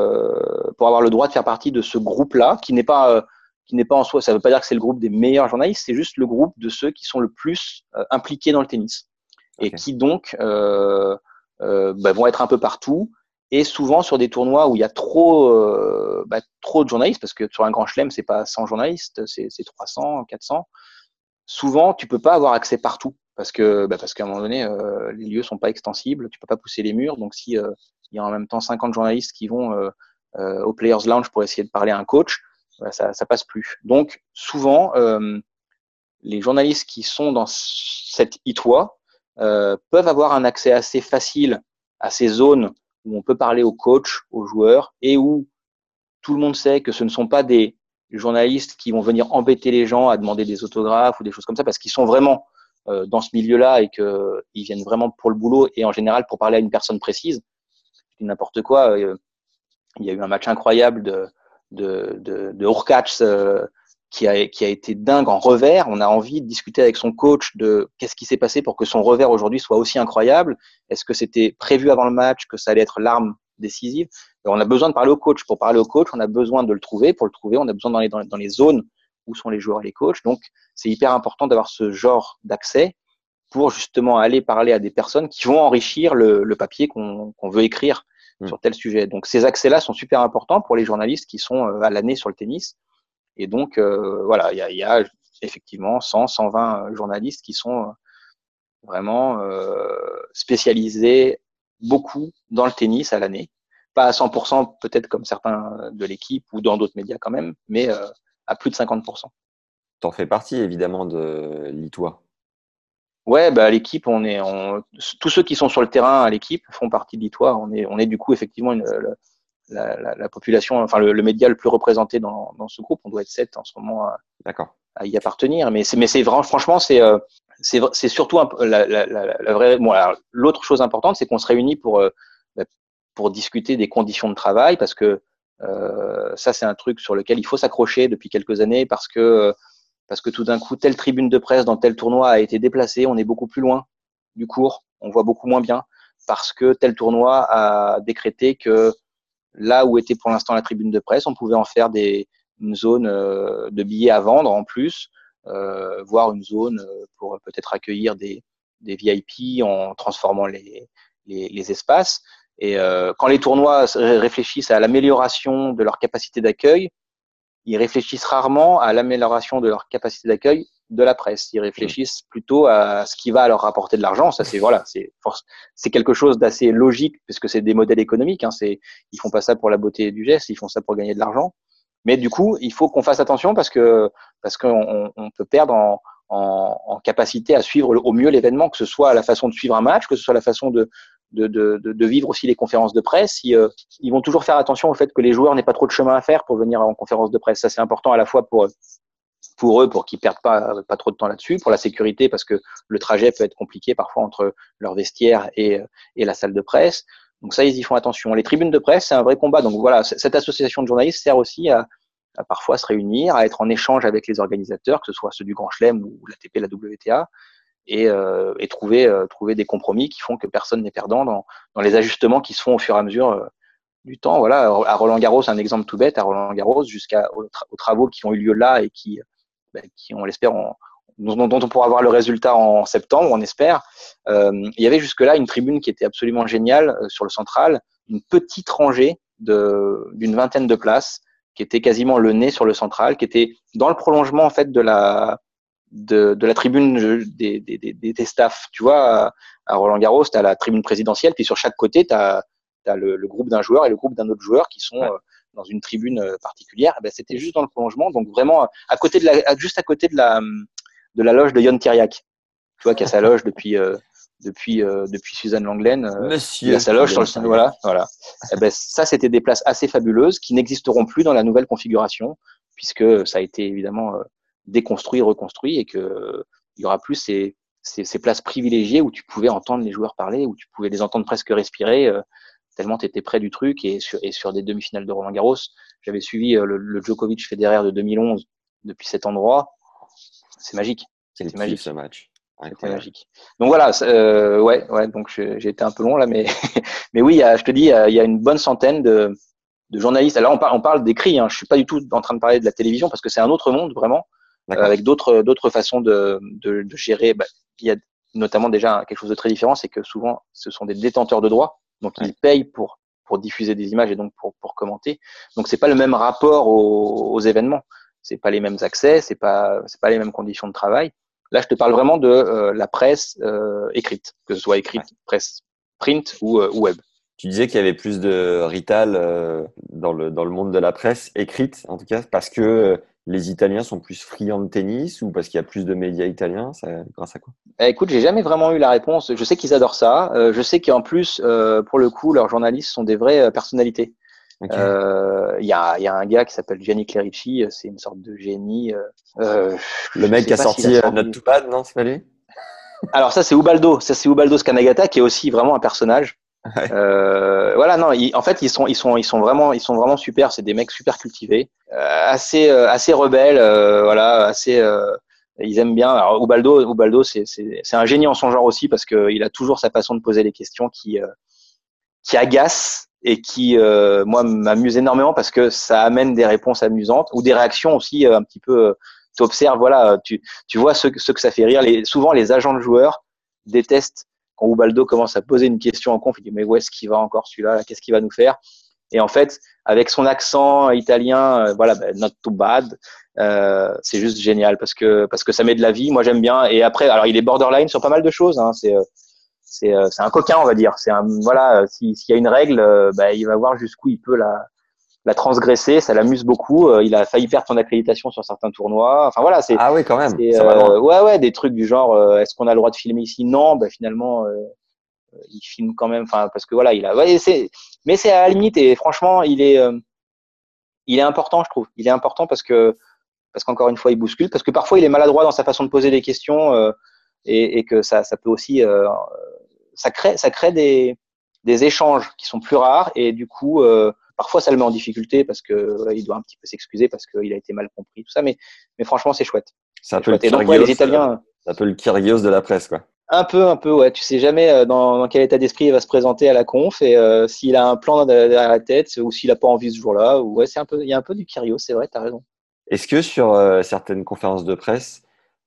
euh, pour avoir le droit de faire partie de ce groupe-là, qui n'est pas, euh, qui n'est pas en soi. Ça ne veut pas dire que c'est le groupe des meilleurs journalistes, c'est juste le groupe de ceux qui sont le plus euh, impliqués dans le tennis et okay. qui donc euh, euh, bah, vont être un peu partout et souvent sur des tournois où il y a trop, euh, bah, trop de journalistes, parce que sur un grand chelem c'est pas cent journalistes, c'est, c'est trois cents, quatre cents. Souvent, tu peux pas avoir accès partout parce que bah parce qu'à un moment donné, euh, les lieux sont pas extensibles, tu peux pas pousser les murs. Donc si euh, il y a en même temps cinquante journalistes qui vont euh, euh, au Players Lounge pour essayer de parler à un coach, bah, ça ça passe plus. Donc souvent euh, les journalistes qui sont dans cette I T W A euh, peuvent avoir un accès assez facile à ces zones où on peut parler aux coachs, aux joueurs, et où tout le monde sait que ce ne sont pas des journalistes qui vont venir embêter les gens à demander des autographes ou des choses comme ça, parce qu'ils sont vraiment euh, dans ce milieu-là et qu'ils viennent vraiment pour le boulot et en général pour parler à une personne précise. Je dis n'importe quoi. Euh, il y a eu un match incroyable de de de, de Hurkacz euh, qui a qui a été dingue en revers. On a envie de discuter avec son coach de qu'est-ce qui s'est passé pour que son revers aujourd'hui soit aussi incroyable. Est-ce que c'était prévu avant le match que ça allait être l'arme décisive? Et on a besoin de parler au coach. Pour parler au coach, on a besoin de le trouver. Pour le trouver, on a besoin d'aller dans les, dans les zones où sont les joueurs et les coachs. Donc, c'est hyper important d'avoir ce genre d'accès pour justement aller parler à des personnes qui vont enrichir le, le papier qu'on qu'on veut écrire mmh. sur tel sujet. Donc, ces accès-là sont super importants pour les journalistes qui sont à l'année sur le tennis. Et donc, euh, voilà, il y a, y a effectivement cent, cent vingt journalistes qui sont vraiment euh, spécialisés beaucoup dans le tennis à l'année. Pas à cent pour cent peut-être comme certains de l'équipe ou dans d'autres médias quand même, mais euh, à plus de cinquante pour cent. T'en fais partie évidemment de l'I T W A. Ouais, bah l'équipe, on est, on, tous ceux qui sont sur le terrain à l'équipe font partie de l'I T W A. On est, on est du coup effectivement une, la, la, la population, enfin le, le média le plus représenté dans, dans ce groupe. On doit être sept en ce moment à, D'accord. à y appartenir. Mais c'est, mais c'est vraiment, franchement, c'est, euh, c'est, c'est surtout un, la, la, la, la vraie. Bon, alors, l'autre chose importante, c'est qu'on se réunit pour euh, pour discuter des conditions de travail, parce que euh, ça, c'est un truc sur lequel il faut s'accrocher depuis quelques années, parce que parce que tout d'un coup, telle tribune de presse dans tel tournoi a été déplacée. On est beaucoup plus loin du court, on voit beaucoup moins bien, parce que tel tournoi a décrété que là où était pour l'instant la tribune de presse, on pouvait en faire des, une zone de billets à vendre en plus, euh, voire une zone pour peut-être accueillir des, des V I P en transformant les, les, les espaces. Et euh, quand les tournois réfléchissent à l'amélioration de leur capacité d'accueil, ils réfléchissent rarement à l'amélioration de leur capacité d'accueil de la presse. Ils réfléchissent plutôt à ce qui va leur rapporter de l'argent. Ça, c'est voilà, c'est c'est quelque chose d'assez logique puisque c'est des modèles économiques. Hein. C'est ils font pas ça pour la beauté du geste, ils font ça pour gagner de l'argent. Mais du coup, il faut qu'on fasse attention parce que parce qu'on on peut perdre en, en, en capacité à suivre au mieux l'événement, que ce soit la façon de suivre un match, que ce soit la façon de De, de, de vivre aussi les conférences de presse. Ils, euh, ils vont toujours faire attention au fait que les joueurs n'aient pas trop de chemin à faire pour venir en conférence de presse. Ça, c'est important à la fois pour pour eux, pour qu'ils perdent pas pas trop de temps là-dessus, pour la sécurité, parce que le trajet peut être compliqué parfois entre leur vestiaire et et la salle de presse. Donc ça, ils y font attention. Les tribunes de presse, c'est un vrai combat. Donc voilà, cette association de journalistes sert aussi à, à parfois se réunir, à être en échange avec les organisateurs, que ce soit ceux du Grand Chelem ou l'A T P, la W T A. Et, euh, et trouver, euh, trouver des compromis qui font que personne n'est perdant dans, dans les ajustements qui se font au fur et à mesure euh, du temps. Voilà, à Roland Garros, un exemple tout bête, à Roland Garros, jusqu'à aux, tra- aux travaux qui ont eu lieu là et qui, bah, qui on l'espère, on, dont, dont on pourra avoir le résultat en septembre, on espère. Euh, il y avait jusque-là une tribune qui était absolument géniale euh, sur le central, une petite rangée de, d'une vingtaine de places, qui était quasiment le nez sur le central, qui était dans le prolongement en fait de la De, de la tribune des, des, des, des staffs. Tu vois, à Roland Garros, tu as la tribune présidentielle, puis sur chaque côté, tu as le, le groupe d'un joueur et le groupe d'un autre joueur qui sont ouais. euh, dans une tribune particulière. Et ben, c'était juste dans le prolongement, donc vraiment à côté de la, juste à côté de la, de la loge de Jon Kiriak. Tu vois, qui a sa loge depuis, euh, depuis, euh, depuis Suzanne Langlaine. Euh, Monsieur. Il a sa loge sur le voilà, voilà. Et ben, ça, c'était des places assez fabuleuses qui n'existeront plus dans la nouvelle configuration, puisque ça a été évidemment euh, déconstruit, reconstruit, et que il y aura plus ces, ces, ces places privilégiées où tu pouvais entendre les joueurs parler, où tu pouvais les entendre presque respirer, euh, tellement tu étais près du truc. Et sur, et sur des demi-finales de Roland Garros, j'avais suivi euh, le, le Djokovic-Federer de deux mille onze depuis cet endroit. C'est magique. C'est magique ce match. C'était magique. Donc voilà, euh, ouais, ouais. Donc j'ai été un peu long là, mais mais oui, il y a, je te dis, il y a une bonne centaine de de journalistes. Alors on parle, on parle d'écrit. Hein. Je suis pas du tout en train de parler de la télévision parce que c'est un autre monde vraiment. Euh, avec d'autres d'autres façons de, de, de gérer. Bah, il y a notamment déjà quelque chose de très différent, c'est que souvent ce sont des détenteurs de droits, donc ouais. ils payent pour pour diffuser des images et donc pour pour commenter. Donc c'est pas le même rapport aux, aux événements, c'est pas les mêmes accès, c'est pas c'est pas les mêmes conditions de travail. Là, je te parle vraiment de euh, la presse euh, écrite, que ce soit écrite, ouais. presse print ou, euh, ou web. Tu disais qu'il y avait plus de rital euh, dans le dans le monde de la presse écrite, en tout cas, parce que euh, les Italiens sont plus friands de tennis ou parce qu'il y a plus de médias italiens, ça, grâce à quoi? Eh, écoute, j'ai jamais vraiment eu la réponse. Je sais qu'ils adorent ça. Euh, je sais qu'en plus, euh, pour le coup, leurs journalistes sont des vraies euh, personnalités. Il okay. euh, y, a, y a un gars qui s'appelle Gianni Clerici, c'est une sorte de génie. Euh, le mec qui a sorti, a sorti Not Too Bad, non, c'est pas lui? Alors ça, c'est Ubaldo. Ça, c'est Ubaldo Scanagata, qui est aussi vraiment un personnage. Ouais. Euh, voilà, non. Il, en fait, ils sont, ils sont, ils sont vraiment, ils sont vraiment super. C'est des mecs super cultivés, euh, assez, euh, assez rebelles. Euh, voilà, assez. Euh, ils aiment bien. Alors Ubaldo, Ubaldo, c'est, c'est, c'est un génie en son genre aussi parce que il a toujours sa façon de poser les questions qui, euh, qui agace et qui, euh, moi, m'amuse énormément parce que ça amène des réponses amusantes ou des réactions aussi euh, un petit peu. Euh, tu observes, voilà, tu, tu vois ce, ce que ça fait rire. Les, souvent, les agents de joueurs détestent quand Ubaldo commence à poser une question en conf, il dit mais où est-ce qu'il va encore celui-là, qu'est-ce qu'il va nous faire? Et en fait, avec son accent italien, euh, voilà, ben, not too bad, euh, c'est juste génial parce que parce que ça met de la vie. Moi, j'aime bien. Et après, alors il est borderline sur pas mal de choses. Hein, c'est c'est c'est un coquin, on va dire. C'est un voilà, si, s'il y a une règle, euh, ben, il va voir jusqu'où il peut la la transgresser. Ça l'amuse beaucoup. Euh, il a failli perdre son accréditation sur certains tournois. Enfin voilà, c'est ah oui quand même. C'est, euh, ouais ouais, des trucs du genre. Euh, est-ce qu'on a le droit de filmer ici? Non, ben finalement. Euh, il filme quand même, enfin parce que voilà, il a, ouais, c'est, mais c'est à la limite et franchement, il est, euh, il est important, je trouve. Il est important parce que, parce qu'encore une fois, il bouscule, parce que parfois il est maladroit dans sa façon de poser des questions euh, et, et que ça, ça peut aussi, euh, ça crée, ça crée des, des échanges qui sont plus rares et du coup, euh, parfois ça le met en difficulté parce que voilà, il doit un petit peu s'excuser parce qu'il a été mal compris, tout ça, mais, mais franchement, c'est chouette. C'est un peu le Kyrgios, donc, ouais, les Italiens, c'est un peu le Kyrgios de la presse, quoi. Un peu, un peu, ouais. Tu sais jamais dans, dans quel état d'esprit il va se présenter à la conf et euh, s'il a un plan derrière la tête ou s'il a pas envie ce jour-là. Ou ouais, c'est un peu, il y a un peu du Kyrgios, c'est vrai, t'as raison. Est-ce que sur euh, certaines conférences de presse,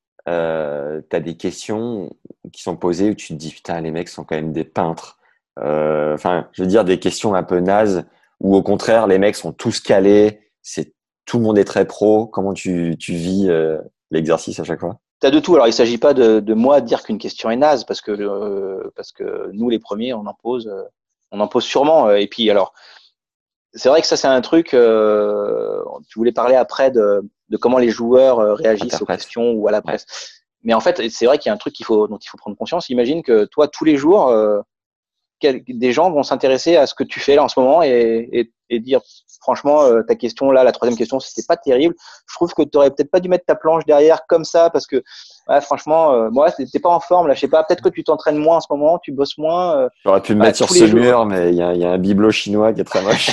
euh, t'as des questions qui sont posées où tu te dis putain, les mecs sont quand même des peintres. Enfin, euh, je veux dire des questions un peu nazes ou au contraire, les mecs sont tous calés, c'est tout le monde est très pro. Comment tu tu vis euh, l'exercice à chaque fois? T'as de tout. Alors, il s'agit pas de, de moi dire qu'une question est naze, parce que euh, parce que nous les premiers, on en pose, euh, on en pose sûrement. Et puis, alors, c'est vrai que ça, c'est un truc. Euh, tu voulais parler après de, de comment les joueurs euh, réagissent aux questions ou à la presse. Ouais. Mais en fait, c'est vrai qu'il y a un truc qu'il faut, dont il faut prendre conscience. Imagine que toi, tous les jours, euh, quel, des gens vont s'intéresser à ce que tu fais là en ce moment et, et, et dire. Franchement, euh, ta question là, la troisième question, c'était pas terrible. Je trouve que tu aurais peut-être pas dû mettre ta planche derrière comme ça parce que, ouais, franchement, euh, moi, t'es pas en forme là. Je sais pas. Peut-être que tu t'entraînes moins en ce moment, tu bosses moins. Euh, J'aurais pu me bah, mettre sur ce jours. mur, mais il y a, y a un bibelot chinois qui est très moche.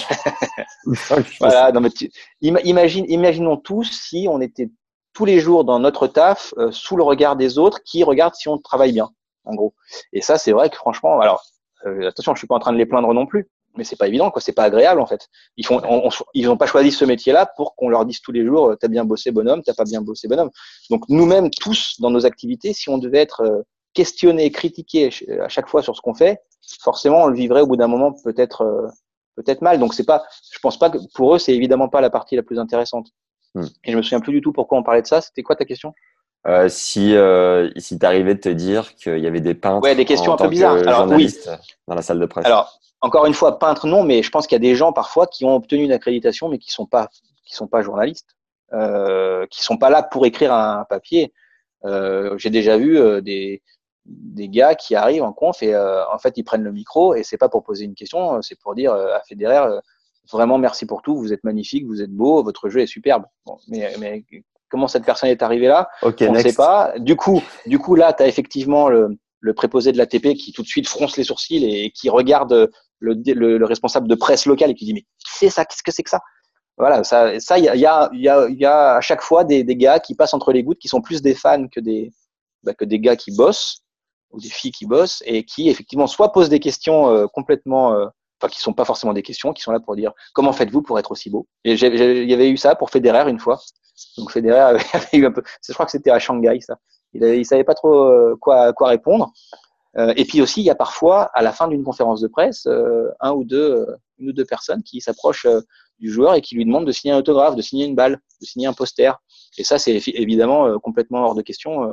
Voilà. Non, mais tu, imagine, imaginons tous si on était tous les jours dans notre taf euh, sous le regard des autres qui regardent si on travaille bien, en gros. Et ça, c'est vrai que franchement, alors euh, attention, je suis pas en train de les plaindre non plus. Mais c'est pas évident, quoi. C'est pas agréable, en fait. Ils font, on, on, ils ont pas choisi ce métier-là pour qu'on leur dise tous les jours, t'as bien bossé, bonhomme, t'as pas bien bossé, bonhomme. Donc, nous-mêmes, tous, dans nos activités, si on devait être questionnés, critiqués à chaque fois sur ce qu'on fait, forcément, on le vivrait au bout d'un moment peut-être, euh, peut-être mal. Donc, c'est pas, je pense pas que pour eux, c'est évidemment pas la partie la plus intéressante. Hmm. Et je me souviens plus du tout pourquoi on parlait de ça. C'était quoi ta question? Euh, si euh, si t'arrivais de te dire qu'il y avait des peintres, ouais, des questions un peu bizarres. Alors oui, dans la salle de presse. Alors encore une fois, peintre non, mais je pense qu'il y a des gens parfois qui ont obtenu une accréditation, mais qui sont pas qui sont pas journalistes, euh, qui sont pas là pour écrire un papier. Euh, j'ai déjà vu euh, des des gars qui arrivent en conf et euh, en fait ils prennent le micro et c'est pas pour poser une question, c'est pour dire euh, à Federer euh, vraiment merci pour tout, vous êtes magnifique, vous êtes beau, votre jeu est superbe. Bon, mais mais comment cette personne est arrivée là, okay, on ne sait pas. Du coup, du coup là, tu as effectivement le, le préposé de l'A T P qui tout de suite fronce les sourcils et qui regarde le, le, le responsable de presse locale et qui dit mais c'est ça, qu'est-ce que c'est que ça? Voilà, ça, ça, il y a, il y a, il y a, il y a à chaque fois des, des gars qui passent entre les gouttes, qui sont plus des fans que des, bah, que des gars qui bossent ou des filles qui bossent et qui effectivement soit posent des questions euh, complètement, euh, enfin qui sont pas forcément des questions, qui sont là pour dire comment faites-vous pour être aussi beau? Et j'ai, j'ai, il y avait eu ça pour Federer une fois. Donc Federer avait, avait eu un peu, je crois que c'était à Shanghai ça. Il, avait, il savait pas trop euh, quoi quoi répondre. Euh, et puis aussi il y a parfois à la fin d'une conférence de presse euh, un ou deux, euh, une ou deux personnes qui s'approchent euh, du joueur et qui lui demandent de signer un autographe, de signer une balle, de signer un poster. Et ça c'est évidemment euh, complètement hors de question. Euh,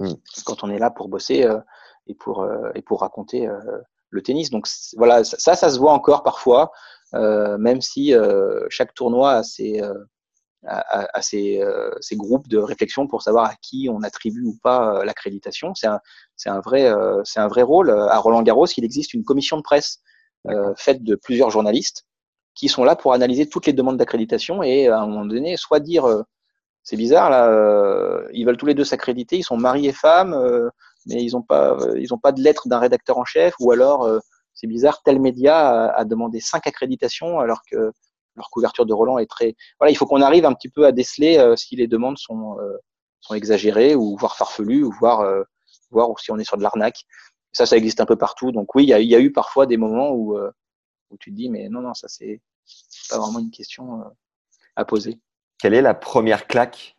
mmh. quand on est là pour bosser euh, et pour euh, et pour raconter euh, le tennis. Donc voilà, ça, ça se voit encore parfois, euh, même si euh, chaque tournoi a ses euh, à, à ces, euh, ces groupes de réflexion pour savoir à qui on attribue ou pas euh, l'accréditation. C'est un, c'est un vrai, euh, c'est un vrai rôle. À Roland-Garros, il existe une commission de presse euh, faite de plusieurs journalistes qui sont là pour analyser toutes les demandes d'accréditation et à un moment donné, soit dire euh, c'est bizarre là, euh, ils veulent tous les deux s'accréditer, ils sont mari et femme, euh, mais ils n'ont pas, euh, ils ont pas de lettre d'un rédacteur en chef, ou alors euh, c'est bizarre, tel média a, a demandé cinq accréditations alors que leur couverture de Roland est très. Voilà, il faut qu'on arrive un petit peu à déceler euh, si les demandes sont euh, sont exagérées ou voire farfelues ou voire euh, voire si on est sur de l'arnaque. Ça, ça existe un peu partout. Donc oui, il y a, y a eu parfois des moments où euh, où tu te dis mais non non, ça c'est pas vraiment une question euh, à poser. Quelle est la première claque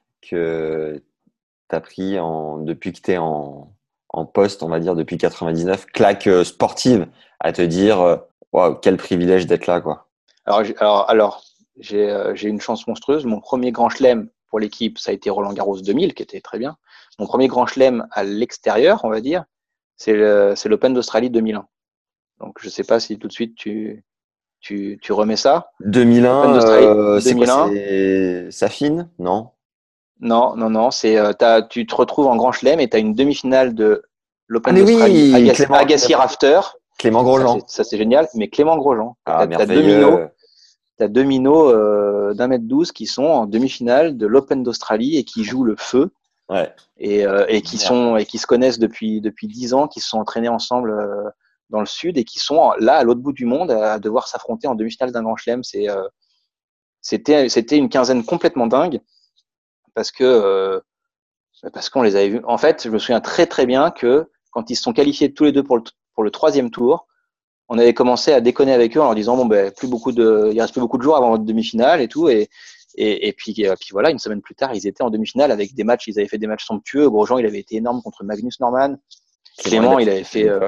que tu as pris en depuis que tu es en en poste, on va dire depuis quatre-vingt-dix-neuf, claque euh, sportive à te dire euh, waouh, quel privilège d'être là quoi. Alors, alors, alors j'ai, euh, j'ai une chance monstrueuse. Mon premier grand chelem pour l'équipe, ça a été Roland-Garros deux mille, qui était très bien. Mon premier grand chelem à l'extérieur, on va dire, c'est, le, c'est l'Open d'Australie deux mille un. Donc, je sais pas si tout de suite tu, tu, tu remets ça. deux mille un, euh, c'est quoi, c'est Safin, non? Non, non, non. C'est, euh, t'as, tu te retrouves en grand chelem et tu as une demi-finale de l'Open ah, d'Australie, oui, Agassi, Clément, Agassi Rafter. Clément Grosjean. Ça, c'est, ça, c'est génial. Mais Clément Grosjean. Ah, t'as, t'as deux minots. T'as deux minots euh, d'un mètre douze qui sont en demi-finale de l'Open d'Australie et qui jouent le feu. Ouais. Et, euh, et qui sont et qui se connaissent depuis depuis dix ans, qui se sont entraînés ensemble euh, dans le sud et qui sont là à l'autre bout du monde à devoir s'affronter en demi-finale d'un grand chelem. C'est euh, c'était c'était une quinzaine complètement dingue parce que euh, parce qu'on les avait vus. En fait, je me souviens très très bien que quand ils se sont qualifiés tous les deux pour le pour le troisième tour, on avait commencé à déconner avec eux en leur disant bon ben plus beaucoup de, il reste plus beaucoup de jours avant votre demi-finale et tout et et, et puis et puis voilà, une semaine plus tard ils étaient en demi-finale avec des matchs, ils avaient fait des matchs somptueux. Grosjean il avait été énorme contre Magnus Norman. Clément, Clément il avait fait euh,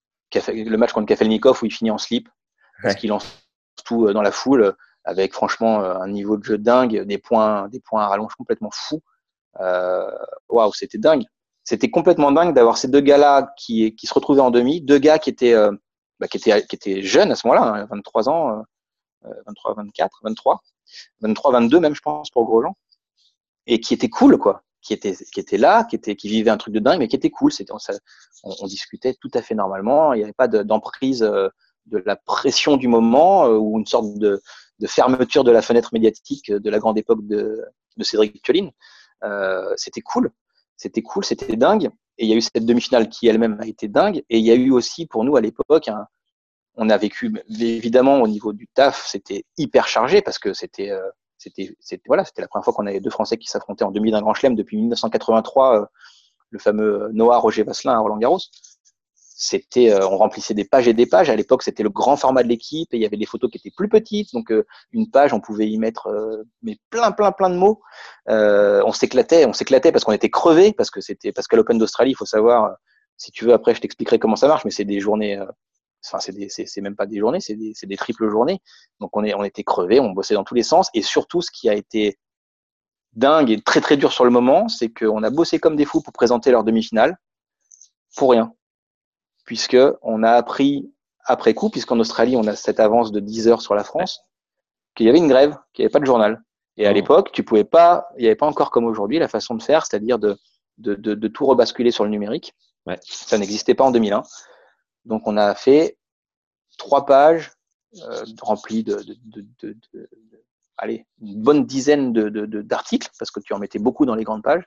le match contre Kafelnikov où il finit en slip parce ouais. qu'il lance tout dans la foule avec franchement un niveau de jeu dingue, des points des points à rallonge complètement fous. Euh, waouh, c'était dingue. C'était complètement dingue d'avoir ces deux gars-là qui qui se retrouvaient en demi, deux gars qui étaient euh, Bah, qui était qui était jeune à ce moment-là, hein, vingt-trois ans, euh, vingt-trois, vingt-quatre, vingt-trois, vingt-trois, vingt-deux même je pense pour Grosjean, et qui était cool quoi, qui était qui était là, qui était qui vivait un truc de dingue, mais qui était cool. C'était on, ça, on, on discutait tout à fait normalement, il n'y avait pas de, d'emprise euh, de la pression du moment euh, ou une sorte de, de fermeture de la fenêtre médiatique de la grande époque de, de Cédric Pioline. Euh, c'était cool, c'était cool, c'était dingue. Et il y a eu cette demi-finale qui elle-même a été dingue. Et il y a eu aussi pour nous à l'époque, un, on a vécu évidemment au niveau du taf, c'était hyper chargé parce que c'était, euh, c'était, c'était voilà, c'était la première fois qu'on avait deux Français qui s'affrontaient en demi d'un grand chelem depuis mille neuf cent quatre-vingt-trois, euh, le fameux Noah Roger Vasselin à Roland-Garros. C'était, euh, on remplissait des pages et des pages. À l'époque, c'était le grand format de l'équipe et il y avait des photos qui étaient plus petites. Donc, euh, une page, on pouvait y mettre euh, mais plein, plein, plein de mots. Euh, on s'éclatait, on s'éclatait parce qu'on était crevés, parce que c'était, parce qu'à l'Open d'Australie, il faut savoir, si tu veux, après, je t'expliquerai comment ça marche, mais c'est des journées, euh, enfin, c'est des, c'est, c'est même pas des journées, c'est des, c'est des triples journées. Donc, on est, on était crevés, on bossait dans tous les sens. Et surtout, ce qui a été dingue et très, très dur sur le moment, c'est qu'on a bossé comme des fous pour présenter leur demi-finale pour rien. Puisque on a appris après coup, puisqu'en Australie, on a cette avance de dix heures sur la France, qu'il y avait une grève, qu'il n'y avait pas de journal. Et à l'époque, tu pouvais pas, il n'y avait pas encore comme aujourd'hui la façon de faire, c'est-à-dire de, de, de, de tout rebasculer sur le numérique. Ouais. Ça n'existait pas en deux mille un. Donc, on a fait trois pages euh, remplies de, de, de, de, de, de, allez, une bonne dizaine de, de, de, d'articles, parce que tu en mettais beaucoup dans les grandes pages.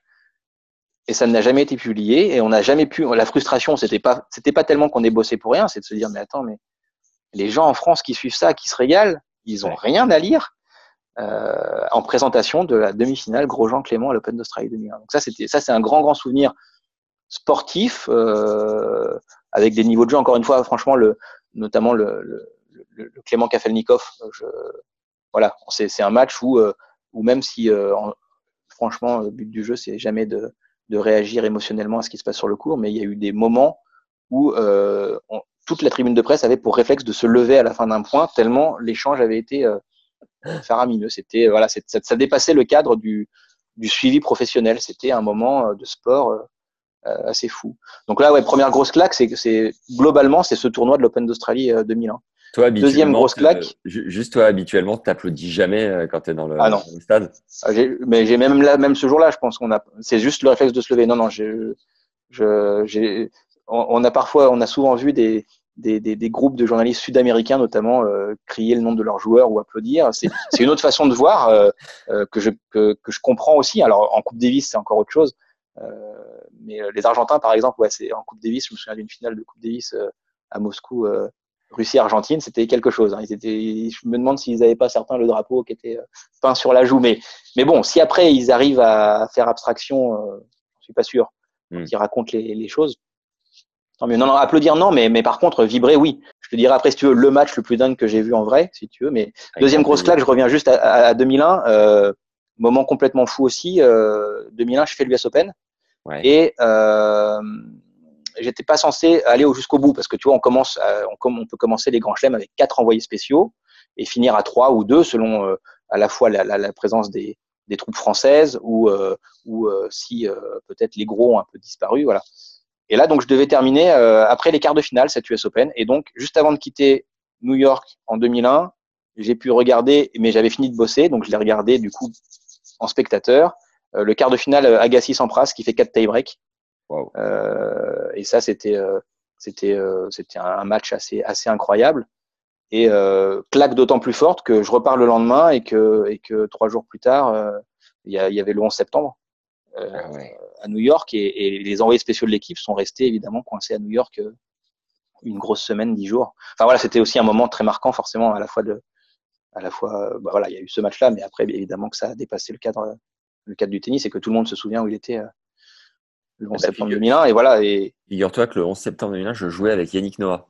Et ça n'a jamais été publié et on n'a jamais pu. La frustration, c'était pas, c'était pas tellement qu'on ait bossé pour rien, c'est de se dire mais attends, mais les gens en France qui suivent ça, qui se régalent, ils ont ouais. rien à lire euh, en présentation de la demi-finale Grosjean-Clément à l'Open d'Australie deux mille un. Donc ça, c'était, ça, c'est un grand, grand souvenir sportif euh, avec des niveaux de jeu. Encore une fois, franchement, le, notamment le, le, le, le Clément Kafelnikov. Je, voilà, c'est, c'est un match où, euh, où même si, euh, en, franchement, le but du jeu, c'est jamais de de réagir émotionnellement à ce qui se passe sur le court, mais il y a eu des moments où euh, on, toute la tribune de presse avait pour réflexe de se lever à la fin d'un point, tellement l'échange avait été euh, faramineux. C'était voilà, c'est, ça, ça dépassait le cadre du, du suivi professionnel. C'était un moment de sport euh, euh, assez fou. Donc là, ouais, première grosse claque, c'est c'est globalement c'est ce tournoi de l'Open d'Australie euh, deux mille un. Toi, Deuxième grosse claque. Euh, juste toi, habituellement, t'applaudis jamais euh, quand t'es dans le, ah non. dans le stade. Ah, j'ai, mais j'ai même là, même ce jour-là, je pense qu'on a, c'est juste le réflexe de se lever. Non, non, j'ai, je, j'ai, on, on a parfois, on a souvent vu des, des, des, des groupes de journalistes sud-américains, notamment, euh, crier le nom de leurs joueurs ou applaudir. C'est, c'est une autre façon de voir euh, euh, que je, que, que je comprends aussi. Alors, en Coupe Davis, c'est encore autre chose. Euh, mais les Argentins, par exemple, ouais, c'est en Coupe Davis. Je me souviens d'une finale de Coupe Davis euh, à Moscou. Euh, Russie-Argentine, c'était quelque chose. Hein. Ils étaient, je me demande s'ils n'avaient pas certains le drapeau qui était peint sur la joue. Mais, mais bon, si après ils arrivent à faire abstraction, euh, je suis pas sûr. Quand mm. ils racontent les, les choses. Non, mais non, non, applaudir non, mais, mais par contre vibrer oui. Je te dirai après si tu veux le match le plus dingue que j'ai vu en vrai, si tu veux. Mais avec deuxième grosse claque, je reviens juste à, à, à deux mille un, euh, moment complètement fou aussi. Euh, deux mille un, je fais l'U S Open ouais. et euh, j'étais pas censé aller jusqu'au bout parce que tu vois, on commence, à, on, on peut commencer les grands chelems avec quatre envoyés spéciaux et finir à trois ou deux selon euh, à la fois la, la, la présence des, des troupes françaises ou, euh, ou euh, si euh, peut-être les gros ont un peu disparu, voilà. Et là, donc, je devais terminer euh, après les quarts de finale cette U S Open et donc juste avant de quitter New York en deux mille un, j'ai pu regarder, mais j'avais fini de bosser, donc je l'ai regardé du coup en spectateur, euh, le quart de finale Agassi-Sampras qui fait quatre tie-break. Wow. Euh, et ça, c'était, euh, c'était, euh, c'était un match assez, assez incroyable. Et euh, claque d'autant plus forte que je repars le lendemain et que, et que trois jours plus tard, euh, il y, a, il y avait le onze septembre euh, ah ouais. à New York et, et les envoyés spéciaux de l'équipe sont restés évidemment coincés à New York euh, une grosse semaine, dix jours. Enfin voilà, c'était aussi un moment très marquant forcément à la fois de, à la fois, bah voilà, il y a eu ce match-là, mais après évidemment que ça a dépassé le cadre, le cadre du tennis et que tout le monde se souvient où il était. Euh, le onze septembre deux mille un, et voilà. Et... Figure-toi que le onze septembre deux mille un, je jouais avec Yannick Noah.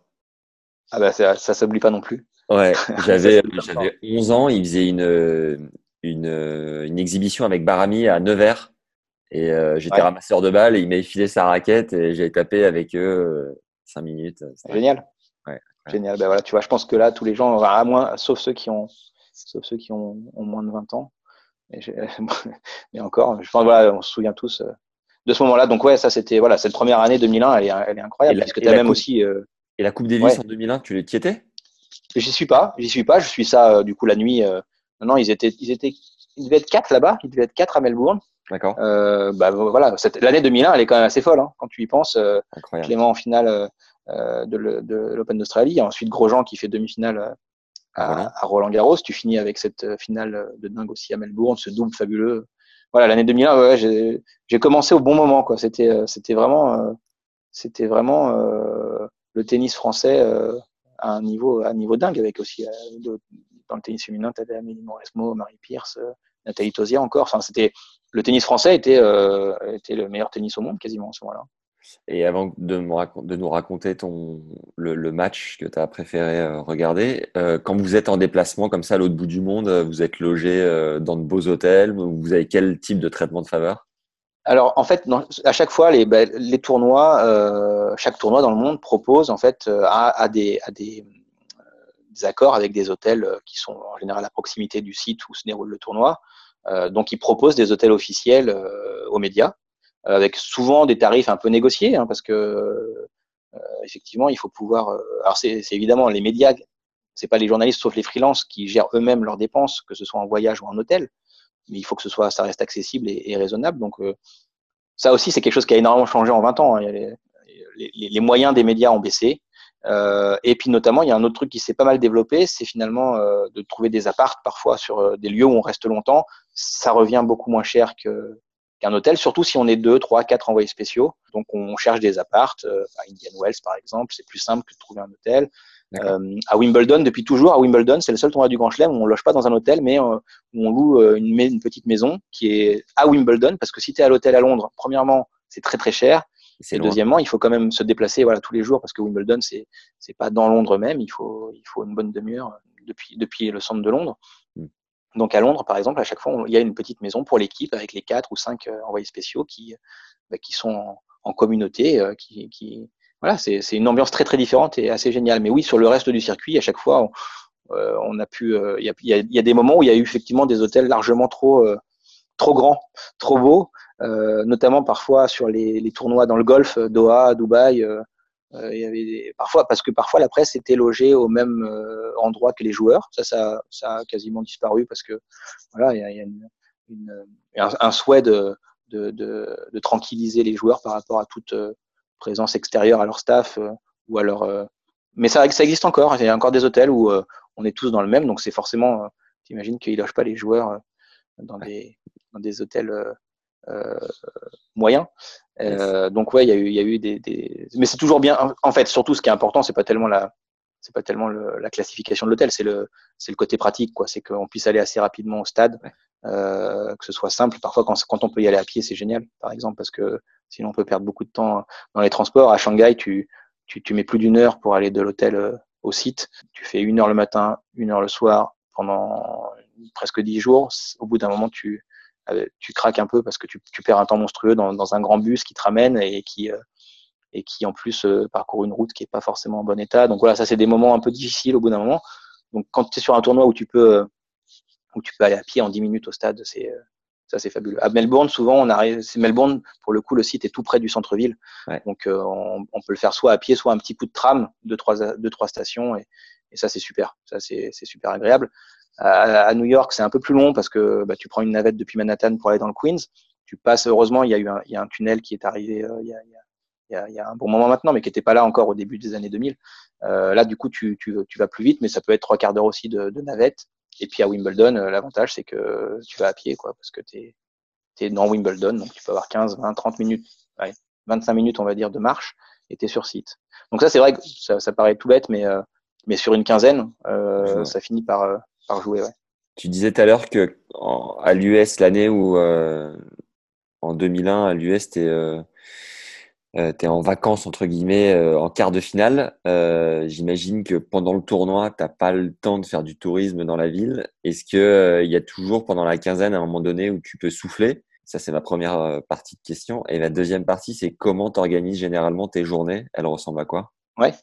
Ah bah ça, ça s'oublie pas non plus. Ouais, j'avais, j'avais onze ans, il faisait une, une, une exhibition avec Barami à Nevers, et euh, j'étais ouais. ramasseur de balles, et il m'a filé sa raquette, et j'ai tapé avec eux euh, cinq minutes. C'était... Génial. Ouais, ouais. Génial. Ben voilà, tu vois, je pense que là, tous les gens, à moins, sauf ceux qui ont, sauf ceux qui ont, ont moins de vingt ans, mais, mais encore, je pense, voilà, on se souvient tous. Euh, de ce moment-là, donc ouais, ça c'était voilà, cette première année deux mille un, elle est, elle est incroyable la, parce que tu as même coupe, aussi. Euh... Et la Coupe Davis ouais. en deux mille un, tu y étais ? J'y suis pas, j'y suis pas, je suis ça euh, du coup la nuit. Euh... Non, non, ils étaient, ils étaient, ils devaient être quatre là-bas, ils devaient être quatre à Melbourne. D'accord. Euh, bah voilà, cette, l'année deux mille un, elle est quand même assez folle hein, quand tu y penses. Euh, Clément en finale euh, de, le, de l'Open d'Australie, ensuite Grosjean qui fait demi-finale euh, à, voilà. à Roland-Garros. Tu finis avec cette finale de dingue aussi à Melbourne, ce double fabuleux. Voilà, l'année deux mille un, ouais, j'ai, j'ai commencé au bon moment, quoi. C'était, c'était vraiment, euh, c'était vraiment euh, le tennis français euh, à un niveau, à un niveau dingue, avec aussi euh, de, dans le tennis féminin, t'avais Amélie Mauresmo, Marie Pierce, euh, Nathalie Tauzier encore. Enfin, c'était le tennis français était, euh, était le meilleur tennis au monde quasiment à ce moment-là. Et avant de, me racon- de nous raconter ton, le, le match que tu as préféré euh, regarder, euh, quand vous êtes en déplacement comme ça à l'autre bout du monde, vous êtes logé euh, dans de beaux hôtels, vous avez quel type de traitement de faveur ? Alors en fait, non, à chaque fois, les, bah, les tournois, euh, chaque tournoi dans le monde propose en fait euh, à, à, des, à des, euh, des accords avec des hôtels qui sont en général à proximité du site où se déroule le tournoi. Euh, donc ils proposent des hôtels officiels euh, aux médias, avec souvent des tarifs un peu négociés, hein, parce que euh, effectivement, il faut pouvoir. Euh, alors c'est, c'est évidemment les médias, c'est pas les journalistes sauf les freelances qui gèrent eux-mêmes leurs dépenses, que ce soit en voyage ou en hôtel, mais il faut que ce soit, ça reste accessible et, et raisonnable. Donc euh, ça aussi, c'est quelque chose qui a énormément changé en vingt ans. Hein. Les, les, les moyens des médias ont baissé, euh, et puis notamment, il y a un autre truc qui s'est pas mal développé, c'est finalement euh, de trouver des appartes parfois sur euh, des lieux où on reste longtemps. Ça revient beaucoup moins cher que qu'un hôtel, surtout si on est deux, trois, quatre envoyés spéciaux. Donc, on cherche des appartes, euh, à Indian Wells, par exemple. C'est plus simple que de trouver un hôtel. Euh, à Wimbledon, depuis toujours, à Wimbledon, c'est le seul tournoi du Grand Chelem où on loge pas dans un hôtel, mais euh, où on loue euh, une, une petite maison qui est à Wimbledon, parce que si tu es à l'hôtel à Londres, premièrement, c'est très très cher. C'est et loin. Deuxièmement, il faut quand même se déplacer voilà, tous les jours, parce que Wimbledon, c'est c'est pas dans Londres même. Il faut, il faut une bonne demi-heure depuis, depuis le centre de Londres. Mm. Donc à Londres, par exemple, à chaque fois, on, il y a une petite maison pour l'équipe avec les quatre ou cinq euh, envoyés spéciaux qui, bah, qui sont en, en communauté, euh, qui, qui voilà, c'est, c'est une ambiance très très différente et assez géniale. Mais oui, sur le reste du circuit, à chaque fois, on, euh, on a pu, il euh, y, a, y, a, y a des moments où il y a eu effectivement des hôtels largement trop, euh, trop grands, trop beaux, euh, notamment parfois sur les, les tournois dans le golf, Doha, Dubaï. Euh, euh, il y avait des, parfois parce que parfois la presse était logée au même euh, endroit que les joueurs. Ça, ça, ça a quasiment disparu parce que voilà, il y a, il y a une, une, un, un souhait de, de, de, de tranquilliser les joueurs par rapport à toute euh, présence extérieure à leur staff euh, ou à leur. Euh, mais ça, ça existe encore. Il y a encore des hôtels où euh, on est tous dans le même, donc c'est forcément. Euh, T'imagines qu'ils logent pas les joueurs euh, dans des dans des hôtels euh, euh, moyens. Euh, yes. Donc ouais, il y a eu il y a eu des, des... mais c'est toujours bien. En fait, surtout ce qui est important, c'est pas tellement la c'est pas tellement le, la classification de l'hôtel, c'est le c'est le côté pratique, quoi. C'est qu'on puisse aller assez rapidement au stade, ouais. euh, que ce soit simple. Parfois, quand quand on peut y aller à pied, c'est génial, par exemple, parce que sinon on peut perdre beaucoup de temps dans les transports. À Shanghai, tu tu tu mets plus d'une heure pour aller de l'hôtel euh, au site. Tu fais une heure le matin, une heure le soir pendant presque dix jours. Au bout d'un moment, tu tu craques un peu parce que tu, tu perds un temps monstrueux dans, dans un grand bus qui te ramène et qui, euh, et qui en plus euh, parcourt une route qui est pas forcément en bon état. Donc voilà, ça c'est des moments un peu difficiles au bout d'un moment. Donc quand tu es sur un tournoi où tu peux euh, où tu peux aller à pied en dix minutes au stade, c'est euh, ça c'est fabuleux. À Melbourne, souvent on arrive, c'est Melbourne pour le coup le site est tout près du centre-ville, ouais. donc euh, on, on peut le faire soit à pied, soit un petit coup de tram, deux trois deux trois stations et, et ça c'est super, ça c'est c'est super agréable. À, à New York, c'est un peu plus long parce que bah, tu prends une navette depuis Manhattan pour aller dans le Queens. Tu passes, heureusement, il y a eu un, il y a un tunnel qui est arrivé euh, il, y a, il, y a, il y a un bon moment maintenant, mais qui n'était pas là encore au début des années deux mille. Euh, là, du coup, tu, tu, tu vas plus vite, mais ça peut être trois quarts d'heure aussi de, de navette. Et puis à Wimbledon, euh, l'avantage, c'est que tu vas à pied, quoi, parce que tu es dans Wimbledon, donc tu peux avoir quinze, vingt, trente minutes, ouais, vingt-cinq minutes, on va dire, de marche, et tu es sur site. Donc ça, c'est vrai que ça, ça paraît tout bête, mais, euh, mais sur une quinzaine, euh, ça finit par... Euh, par jouer, ouais. Tu disais tout à l'heure que en, à l'U S, l'année où euh, en deux mille un, à l'U S, t'es euh, euh, t'es en vacances entre guillemets euh, en quart de finale. Euh, j'imagine que pendant le tournoi, t'as pas le temps de faire du tourisme dans la ville. Est-ce que euh, il y a toujours pendant la quinzaine à un moment donné où tu peux souffler? Ça, c'est ma première euh, partie de question. Et la deuxième partie, c'est comment t'organises généralement tes journées? Elles ressemblent à quoi? Ouais.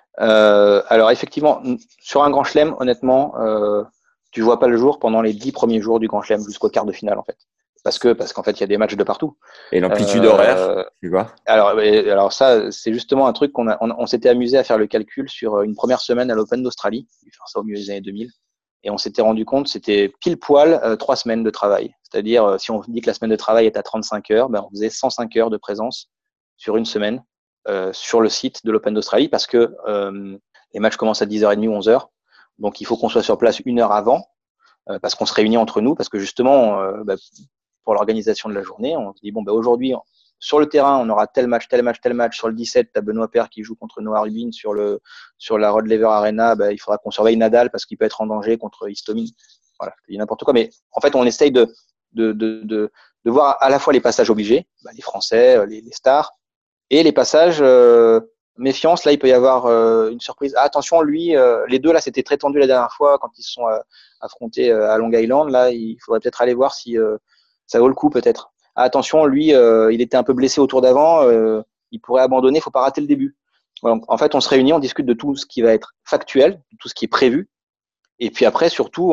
Euh, alors effectivement, sur un grand chelem, honnêtement, euh, tu vois pas le jour pendant les dix premiers jours du grand chelem jusqu'au quart de finale en fait, parce que parce qu'en fait il y a des matchs de partout. Et l'amplitude euh, horaire, tu vois? Alors alors ça c'est justement un truc qu'on a, on, on s'était amusé à faire le calcul sur une première semaine à l'Open d'Australie, on faire ça au milieu des années deux mille, et on s'était rendu compte c'était pile poil euh, trois semaines de travail. C'est-à-dire euh, si on dit que la semaine de travail est à trente-cinq heures, ben on faisait cent cinq heures de présence sur une semaine. Euh, sur le site de l'Open d'Australie parce que euh, les matchs commencent à dix heures trente, onze heures. Donc, il faut qu'on soit sur place une heure avant euh, parce qu'on se réunit entre nous parce que justement, euh, bah, pour l'organisation de la journée, on se dit, bon, bah, aujourd'hui, sur le terrain, on aura tel match, tel match, tel match. Sur le dix-sept, tu as Benoît Paire qui joue contre Noah Rubin. Sur, le, sur la Rod Laver Arena, bah, il faudra qu'on surveille Nadal parce qu'il peut être en danger contre Istomin. Voilà, je dis n'importe quoi. Mais en fait, on essaye de, de, de, de, de voir à la fois les passages obligés, bah, les Français, les, les stars, et les passages euh, méfiance, là il peut y avoir euh, une surprise. Ah, attention, lui, euh, les deux là c'était très tendu la dernière fois quand ils se sont euh, affrontés euh, à Long Island. Là, il faudrait peut-être aller voir si euh, ça vaut le coup peut-être. Ah, attention, lui, euh, il était un peu blessé au tour d'avant, euh, il pourrait abandonner, il faut pas rater le début. Voilà, en fait, on se réunit, on discute de tout ce qui va être factuel, tout ce qui est prévu, et puis après, surtout,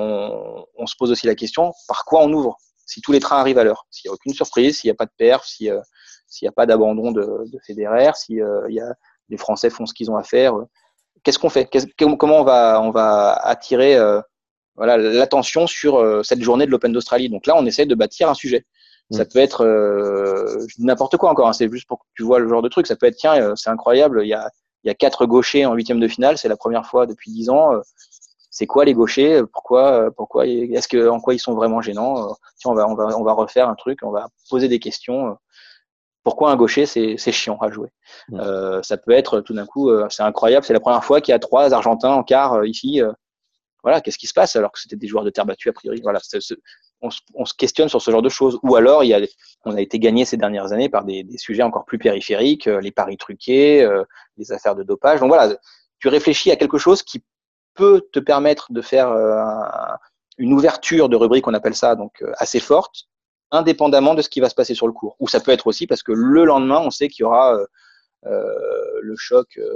on, on se pose aussi la question par quoi on ouvre. Si tous les trains arrivent à l'heure, s'il n'y a aucune surprise, s'il n'y a pas de perf, si euh, s'il n'y a pas d'abandon de, de Federer, si euh, il y a, les Français font ce qu'ils ont à faire, euh, qu'est-ce qu'on fait? Qu'est-ce, comment on va, on va attirer euh, voilà, l'attention sur euh, cette journée de l'Open d'Australie? Donc là, on essaie de bâtir un sujet. Mmh. Ça peut être euh, n'importe quoi encore, hein, c'est juste pour que tu vois le genre de truc. Ça peut être, tiens, euh, c'est incroyable, il y a, il y a quatre gauchers en huitième de finale, c'est la première fois depuis dix ans. Euh, c'est quoi les gauchers? Pourquoi, pourquoi, est-ce que, en quoi ils sont vraiment gênants? euh, Tiens, on va, on va, on va refaire un truc, on va poser des questions. Euh, Pourquoi un gaucher, c'est, c'est chiant à jouer. Mmh. Euh, ça peut être tout d'un coup, euh, c'est incroyable, c'est la première fois qu'il y a trois Argentins en quart euh, ici. Euh, voilà, qu'est-ce qui se passe alors que c'était des joueurs de terre battue a priori. Voilà, c'est, c'est, on, on se questionne sur ce genre de choses. Ou alors, il y a, on a été gagné ces dernières années par des, des sujets encore plus périphériques, euh, les paris truqués, euh, les affaires de dopage. Donc voilà, tu réfléchis à quelque chose qui peut te permettre de faire euh, un, une ouverture de rubrique, on appelle ça, donc euh, assez forte, indépendamment de ce qui va se passer sur le court. Ou ça peut être aussi parce que le lendemain, on sait qu'il y aura euh, euh, le choc euh,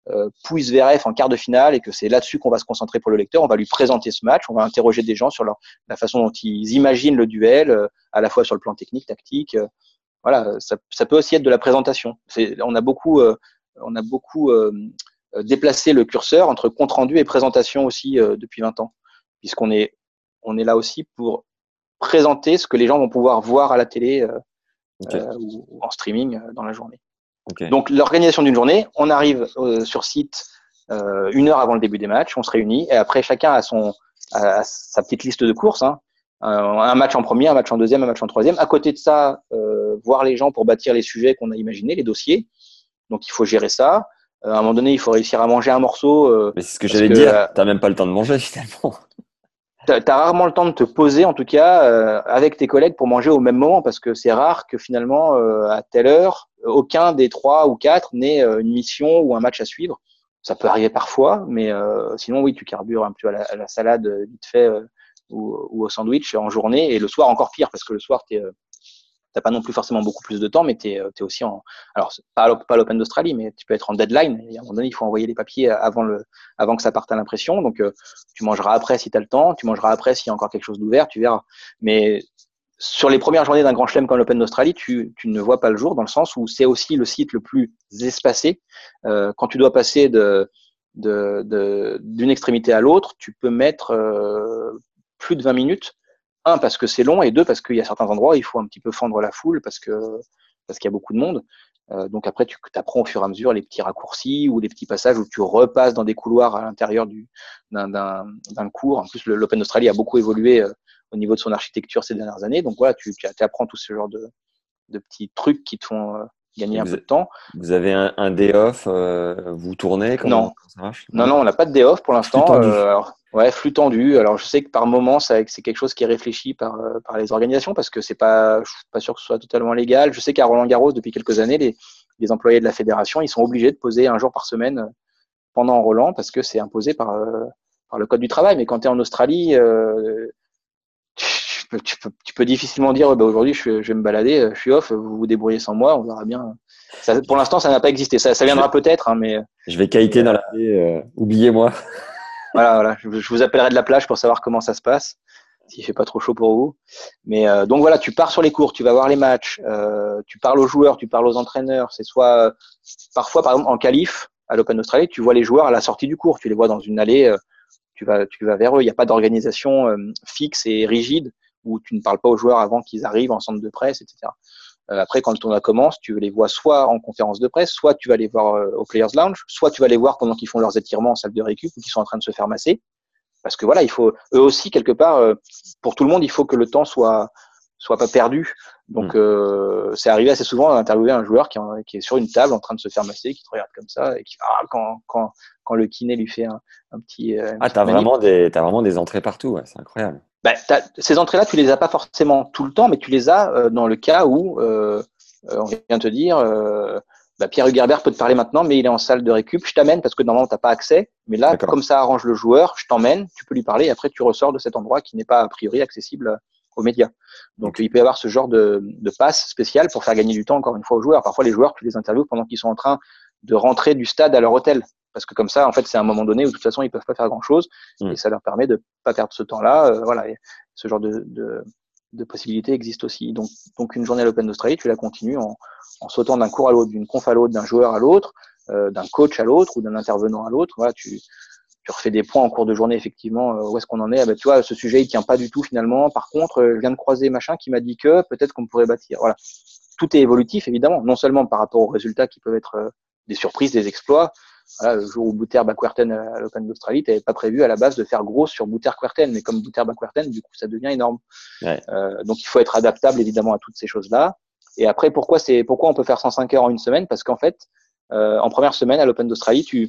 euh, Pouille Zverev en quart de finale et que c'est là-dessus qu'on va se concentrer pour le lecteur. On va lui présenter ce match, on va interroger des gens sur leur, la façon dont ils imaginent le duel, euh, à la fois sur le plan technique, tactique. Euh, voilà, ça, ça peut aussi être de la présentation. C'est, on a beaucoup, euh, on a beaucoup euh, déplacé le curseur entre compte rendu et présentation aussi euh, depuis vingt ans, puisqu'on est, on est là aussi pour présenter ce que les gens vont pouvoir voir à la télé euh, okay. euh, ou, ou en streaming euh, dans la journée. Okay. Donc l'organisation d'une journée, on arrive euh, sur site euh, une heure avant le début des matchs, on se réunit et après chacun a son a sa petite liste de courses, hein. euh, un match en premier, un match en deuxième, un match en troisième. À côté de ça, euh, voir les gens pour bâtir les sujets qu'on a imaginés, les dossiers. Donc il faut gérer ça. Euh, à un moment donné, il faut réussir à manger un morceau. Euh, Mais c'est ce que j'allais que, dire. Euh, T'as même pas le temps de manger finalement. T'as, t'as rarement le temps de te poser, en tout cas, euh, avec tes collègues pour manger au même moment, parce que c'est rare que finalement, euh, à telle heure, aucun des trois ou quatre n'ait euh, une mission ou un match à suivre. Ça peut arriver parfois, mais euh, sinon, oui, tu carbures un peu à la, à la salade vite fait euh, ou, ou au sandwich en journée, et le soir encore pire, parce que le soir, t'es, euh, t'as pas non plus forcément beaucoup plus de temps, mais t'es, t'es aussi en, alors pas, pas l'Open d'Australie, mais tu peux être en deadline. Et à un moment donné, il faut envoyer les papiers avant le, avant que ça parte à l'impression. Donc, euh, tu mangeras après si t'as le temps, tu mangeras après s'il y a encore quelque chose d'ouvert, tu verras. Mais sur les premières journées d'un grand chelem comme l'Open d'Australie, tu, tu ne vois pas le jour dans le sens où c'est aussi le site le plus espacé. Euh, quand tu dois passer de, de, de, d'une extrémité à l'autre, tu peux mettre euh, plus de vingt minutes. Un, parce que c'est long, et deux, parce qu'il y a certains endroits où il faut un petit peu fendre la foule parce que parce qu'il y a beaucoup de monde. Euh, donc après, tu apprends au fur et à mesure les petits raccourcis ou les petits passages où tu repasses dans des couloirs à l'intérieur du d'un d'un, d'un cours. En plus, le, l'Open d'Australie a beaucoup évolué euh, au niveau de son architecture ces dernières années. Donc voilà, tu, tu apprends tout ce genre de de petits trucs qui te font euh, gagner un vous peu de temps. Vous avez un, un day off, euh, vous tournez comment, Non. comment ça marche? Non, non, on n'a pas de day off pour l'instant. Euh, alors, ouais, flux tendu. Alors, je sais que par moment, ça, c'est quelque chose qui est réfléchi par, euh, par les organisations parce que c'est pas, je suis pas sûr que ce soit totalement légal. Je sais qu'à Roland-Garros, depuis quelques années, les, les employés de la fédération, ils sont obligés de poser un jour par semaine pendant Roland parce que c'est imposé par, euh, par le code du travail. Mais quand tu es en Australie, euh, tu, peux, tu, peux, tu peux difficilement dire, bah, aujourd'hui, je, je vais me balader, je suis off, vous vous débrouillez sans moi, on verra bien. Ça, pour l'instant, ça n'a pas existé. Ça, ça viendra peut-être, hein, mais. Je vais kiter dans la baie, euh, oubliez-moi. Voilà, voilà. Je, je vous appellerai de la plage pour savoir comment ça se passe, s'il fait pas trop chaud pour vous. Mais euh, donc voilà, tu pars sur les cours, tu vas voir les matchs, euh, tu parles aux joueurs, tu parles aux entraîneurs. C'est soit euh, parfois, par exemple, en qualif à l'Open d'Australie, tu vois les joueurs à la sortie du cours, tu les vois dans une allée, euh, tu vas, tu vas vers eux. Il n'y a pas d'organisation euh, fixe et rigide où tu ne parles pas aux joueurs avant qu'ils arrivent en centre de presse, et cetera. Euh, après, quand le tournoi commence, tu les vois soit en conférence de presse, soit tu vas les voir euh, au Players Lounge, soit tu vas les voir pendant qu'ils font leurs étirements en salle de récup ou qu'ils sont en train de se faire masser. Parce que voilà, il faut eux aussi quelque part, euh, pour tout le monde, il faut que le temps soit soit pas perdu. Donc, mmh. euh, c'est arrivé assez souvent d'interviewer un joueur qui, en, qui est sur une table en train de se faire masser, qui te regarde comme ça et qui ah, quand quand quand le kiné lui fait un, un petit. Euh, ah, t'as vraiment des t'as vraiment des entrées partout, ouais, c'est incroyable. Ben, ces entrées-là, tu les as pas forcément tout le temps, mais tu les as euh, dans le cas où euh, euh, on vient te dire euh, bah, Pierre Hugerbert peut te parler maintenant, mais il est en salle de récup. Je t'amène parce que normalement t'as pas accès, mais là, D'accord. comme ça arrange le joueur, je t'emmène, tu peux lui parler et après tu ressors de cet endroit qui n'est pas a priori accessible aux médias. Donc okay. il peut y avoir ce genre de, de passe spécial pour faire gagner du temps encore une fois aux joueurs. Parfois les joueurs, tu les interviews pendant qu'ils sont en train de rentrer du stade à leur hôtel. Parce que comme ça, en fait, c'est un moment donné où de toute façon, ils peuvent pas faire grand-chose mmh. et ça leur permet de pas perdre ce temps-là. Euh, voilà, et ce genre de, de, de possibilités existe aussi. Donc, donc une journée à l'Open d'Australie, tu la continues en, en sautant d'un cours à l'autre, d'une conf à l'autre, d'un joueur à l'autre, euh, d'un coach à l'autre ou d'un intervenant à l'autre. Voilà, tu, tu refais des points en cours de journée, effectivement. Euh, où est-ce qu'on en est? Ah ben, tu vois, ce sujet, il tient pas du tout finalement. Par contre, euh, je viens de croiser machin qui m'a dit que peut-être qu'on pourrait bâtir. Voilà, tout est évolutif évidemment, non seulement par rapport aux résultats qui peuvent être euh, des surprises, des exploits. Voilà, le jour où Bouter-Bakuerten à l'Open d'Australie, tu n'avais pas prévu à la base de faire gros sur Bouter-Kuerten, mais comme Bouter-Bakuerten, du coup, ça devient énorme. Ouais. Euh, donc, il faut être adaptable évidemment à toutes ces choses-là. Et après, pourquoi c'est pourquoi on peut faire cent cinq heures en une semaine? Parce qu'en fait, euh, en première semaine à l'Open d'Australie, tu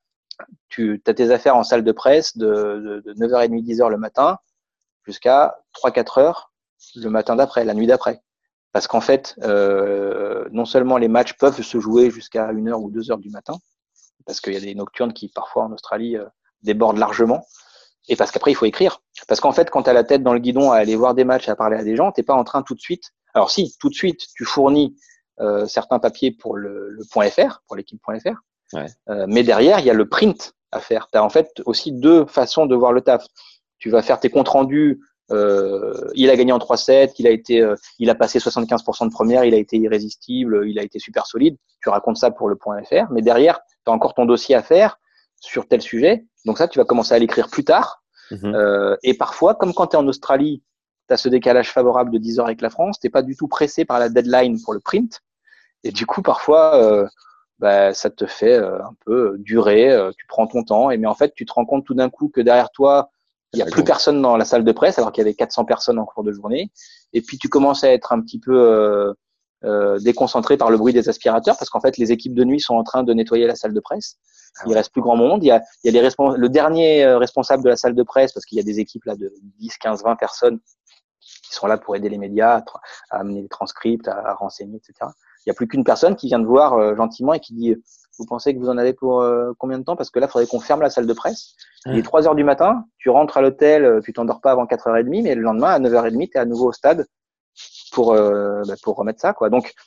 tu as tes affaires en salle de presse de, de, de neuf heures trente, dix heures le matin jusqu'à trois quatre heures le matin d'après, la nuit d'après. Parce qu'en fait, euh, non seulement les matchs peuvent se jouer jusqu'à une heure ou deux heures du matin, parce qu'il y a des nocturnes qui, parfois, en Australie, euh, débordent largement. Et parce qu'après, il faut écrire. Parce qu'en fait, quand tu as la tête dans le guidon à aller voir des matchs, à parler à des gens, tu n'es pas en train tout de suite. Alors si, tout de suite, tu fournis euh, certains papiers pour le, le .fr, pour l'équipe .fr, Ouais. Euh, mais derrière, il y a le print à faire. Tu as en fait aussi deux façons de voir le taf. Tu vas faire tes comptes rendus. Euh, il a gagné en trois sept, il a été, euh, il a passé soixante-quinze pour cent de première, il a été irrésistible, il a été super solide. Tu racontes ça pour le point F R, mais derrière, tu as encore ton dossier à faire sur tel sujet. Donc ça, tu vas commencer à l'écrire plus tard. Mmh. Euh, et parfois, comme quand tu es en Australie, tu as ce décalage favorable de dix heures avec la France, tu n'es pas du tout pressé par la deadline pour le print. Et du coup, parfois, euh, bah, ça te fait euh, un peu durer, euh, tu prends ton temps. Et mais en fait, tu te rends compte tout d'un coup que derrière toi, il n'y a plus personne dans la salle de presse, alors qu'il y avait quatre cents personnes en cours de journée. Et puis, tu commences à être un petit peu euh, euh, déconcentré par le bruit des aspirateurs, parce qu'en fait, les équipes de nuit sont en train de nettoyer la salle de presse. Il reste plus grand monde. Il y a, il y a les respons- le dernier euh, responsable de la salle de presse, parce qu'il y a des équipes là de dix, quinze, vingt personnes qui sont là pour aider les médias à, tra- à amener les transcripts, à, à renseigner, et cetera. Il n'y a plus qu'une personne qui vient de voir euh, gentiment et qui dit « Vous pensez que vous en avez pour euh, combien de temps ? Parce que là, il faudrait qu'on ferme la salle de presse. » Il est trois heures du matin, tu rentres à l'hôtel, tu t'endors pas avant quatre heures trente, mais le lendemain, à neuf heures trente, tu es à nouveau au stade pour, euh, bah, pour remettre ça, quoi. Donc,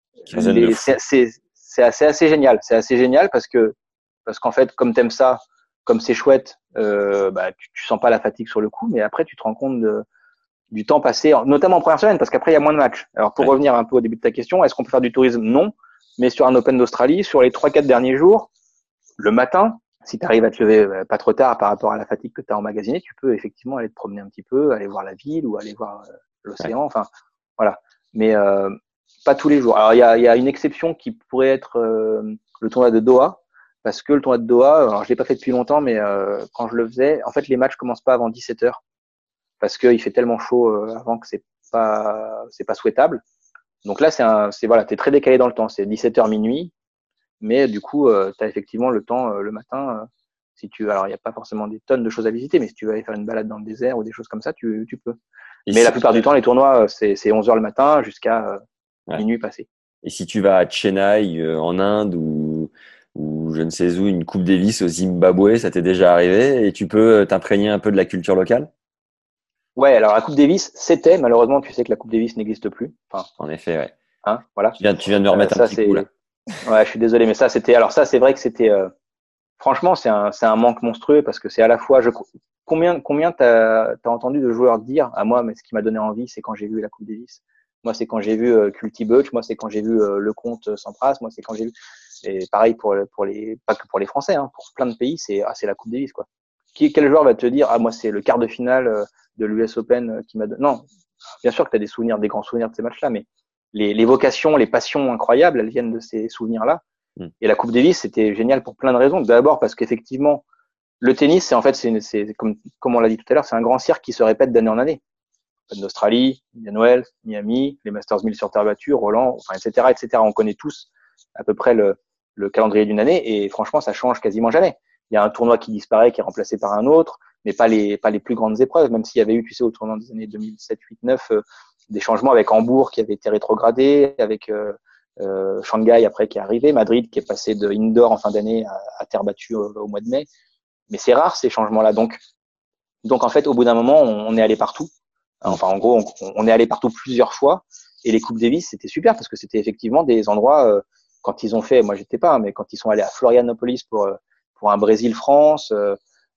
les, c'est, c'est, c'est, assez, assez génial. C'est assez génial parce que, parce qu'en fait, comme t'aimes ça, comme c'est chouette, euh, bah, tu, tu sens pas la fatigue sur le coup, mais après, tu te rends compte de, du temps passé, notamment en première semaine, parce qu'après, il y a moins de matchs. Alors, pour ouais. revenir un peu au début de ta question, est-ce qu'on peut faire du tourisme ? Non. Mais sur un Open d'Australie, sur les trois quatre derniers jours, le matin, si tu arrives à te lever pas trop tard par rapport à la fatigue que tu as emmagasinée, tu peux effectivement aller te promener un petit peu, aller voir la ville ou aller voir euh, l'océan. Ouais. Enfin, voilà. Mais euh, pas tous les jours. Alors, il y a, y a une exception qui pourrait être euh, le tournoi de Doha, parce que le tournoi de Doha, alors je l'ai pas fait depuis longtemps, mais euh, quand je le faisais, en fait, les matchs commencent pas avant dix-sept heures, parce qu'il fait tellement chaud euh, avant que c'est pas c'est pas souhaitable. Donc là, c'est un, c'est voilà, t'es très décalé dans le temps. C'est dix-sept heures minuit. Mais du coup, euh, tu as effectivement le temps euh, le matin. Euh, si tu, alors il n'y a pas forcément des tonnes de choses à visiter, mais si tu veux aller faire une balade dans le désert ou des choses comme ça, tu, tu peux. Et mais si la plupart du temps, les tournois, c'est, c'est onze heures le matin jusqu'à euh, ouais. minuit passé. Et si tu vas à Chennai, euh, en Inde, ou, ou je ne sais où, une Coupe Davis au Zimbabwe, ça t'est déjà arrivé, et tu peux t'imprégner un peu de la culture locale ? Ouais, alors la Coupe Davis, c'était, malheureusement, tu sais que la Coupe Davis n'existe plus. Enfin, en effet, ouais. Hein, voilà. Tu viens, tu viens de me remettre euh, ça, un petit c'est... coup là. Ouais, je suis désolé, mais ça, c'était. Alors ça, c'est vrai que c'était. Euh... Franchement, c'est un, c'est un manque monstrueux parce que c'est à la fois. Je... Combien, combien t'as, t'as entendu de joueurs dire à moi, mais ce qui m'a donné envie, c'est quand j'ai vu la Coupe Davis. Moi, c'est quand j'ai vu euh, Culty Butch. Moi, c'est quand j'ai vu euh, Lecomte Sampras. Moi, c'est quand j'ai vu. Et pareil pour pour les, pas que pour les Français, hein, pour plein de pays, c'est ah, c'est la Coupe Davis, quoi. Qui, quel joueur va te dire ah moi c'est le quart de finale euh, de l'U S Open qui m'a donné. Non, bien sûr que t'as des souvenirs, des grands souvenirs de ces matchs-là, mais Les, les vocations, les passions incroyables, elles viennent de ces souvenirs-là. Mm. Et la Coupe Davis, c'était génial pour plein de raisons. D'abord parce qu'effectivement, le tennis, c'est en fait, c'est, c'est comme, comme on l'a dit tout à l'heure, c'est un grand cirque qui se répète d'année en année. Open d'Australie, Indian Wells, Miami, les Masters mille sur terre battue, Roland, enfin, et cetera, et cetera. On connaît tous à peu près le, le calendrier d'une année et franchement, ça change quasiment jamais. Il y a un tournoi qui disparaît, qui est remplacé par un autre, mais pas les, pas les plus grandes épreuves, même s'il y avait eu, tu sais, au tournant des années deux mille sept, huit, neuf, euh, des changements avec Hambourg qui avait été rétrogradé, avec euh, euh, Shanghai après qui est arrivé, Madrid qui est passé de indoor en fin d'année à, à terre battue au, au mois de mai. Mais c'est rare ces changements-là. Donc, donc en fait, au bout d'un moment, on, on est allé partout. Enfin, en gros, on, on est allé partout plusieurs fois. Et les Coupes Davis, c'était super parce que c'était effectivement des endroits, euh, quand ils ont fait, moi j'étais pas, mais quand ils sont allés à Florianopolis pour pour un Brésil-France, euh,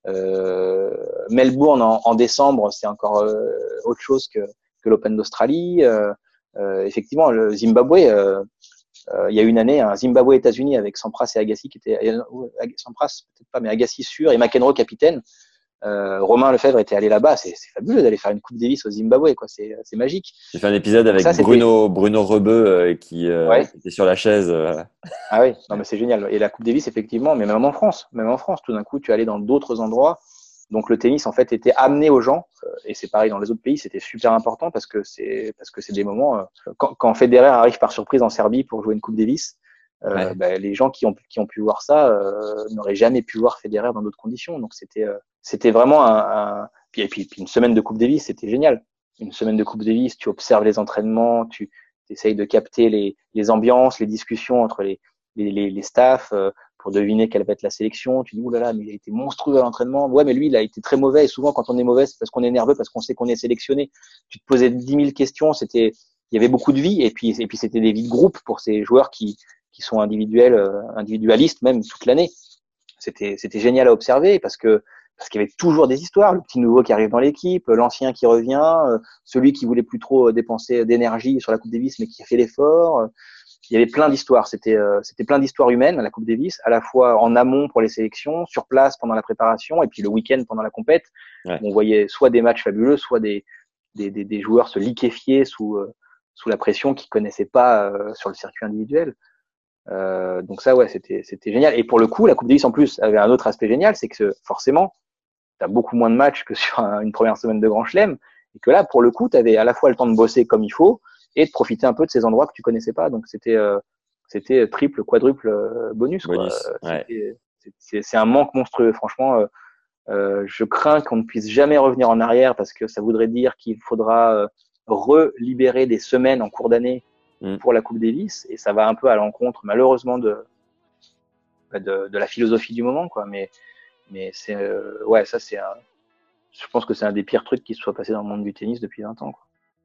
euh, Melbourne en, en décembre, c'est encore euh, autre chose que que l'Open d'Australie. Euh, euh, effectivement, le Zimbabwe, euh, euh, il y a une année, un Zimbabwe-États-Unis avec Sampras et Agassi qui était, euh, Sampras peut-être pas, mais Agassi sûr, et McEnroe capitaine. Euh, Romain Lefebvre était allé là-bas, c'est, c'est fabuleux d'aller faire une Coupe Davis au Zimbabwe, quoi. C'est, c'est magique. J'ai fait un épisode avec ça, Bruno, Bruno Rebeu euh, qui, euh, ouais. qui était sur la chaise. Euh... Ah oui, non mais c'est génial. Et la Coupe Davis, effectivement, mais même en France, même en France, tout d'un coup, tu allais dans d'autres endroits. Donc le tennis en fait était amené aux gens, et c'est pareil dans les autres pays, c'était super important parce que c'est parce que c'est des moments euh, quand, quand Federer arrive par surprise en Serbie pour jouer une Coupe Davis, euh, ouais. bah, les gens qui ont qui ont pu voir ça euh, n'auraient jamais pu voir Federer dans d'autres conditions. Donc c'était euh, c'était vraiment un, un... Puis, et puis, puis une semaine de Coupe Davis, c'était génial. Une semaine de Coupe Davis, tu observes les entraînements, tu essayes de capter les les ambiances, les discussions entre les les les, les staffs. Euh, pour deviner quelle va être la sélection. Tu dis, oulala, mais il a été monstrueux à l'entraînement. Ouais, mais lui, il a été très mauvais. Et souvent, quand on est mauvais, c'est parce qu'on est nerveux, parce qu'on sait qu'on est sélectionné. Tu te posais dix mille questions. C'était, il y avait beaucoup de vie. Et puis, et puis, c'était des vies de groupe pour ces joueurs qui, qui sont individuels, euh, individualistes même toute l'année. C'était, c'était génial à observer parce que parce qu'il y avait toujours des histoires, le petit nouveau qui arrive dans l'équipe, l'ancien qui revient, euh, celui qui voulait plus trop dépenser d'énergie sur la Coupe Davis mais qui a fait l'effort. Euh, il y avait plein d'histoires. C'était euh, c'était plein d'histoires humaines à la Coupe Davis, à la fois en amont pour les sélections, sur place pendant la préparation et puis le week-end pendant la compète. Ouais. On voyait soit des matchs fabuleux, soit des des, des, des joueurs se liquéfier sous euh, sous la pression qu'ils connaissaient pas euh, sur le circuit individuel. Euh, donc ça, ouais, c'était c'était génial. Et pour le coup, la Coupe Davis en plus avait un autre aspect génial, c'est que forcément, t'as beaucoup moins de matchs que sur un, une première semaine de Grand Chelem, et que là, pour le coup, t'avais à la fois le temps de bosser comme il faut et de profiter un peu de ces endroits que tu connaissais pas. Donc c'était euh, c'était triple, quadruple euh, bonus. bonus quoi. ouais. C'est, c'est un manque monstrueux, franchement. Euh, euh, je crains qu'on ne puisse jamais revenir en arrière parce que ça voudrait dire qu'il faudra euh, relibérer des semaines en cours d'année mmh. pour la Coupe Davis, et ça va un peu à l'encontre, malheureusement, de de, de la philosophie du moment, quoi. Mais mais c'est euh, ouais, ça c'est un, je pense que c'est un des pires trucs qui se soit passé dans le monde du tennis depuis vingt ans, quoi.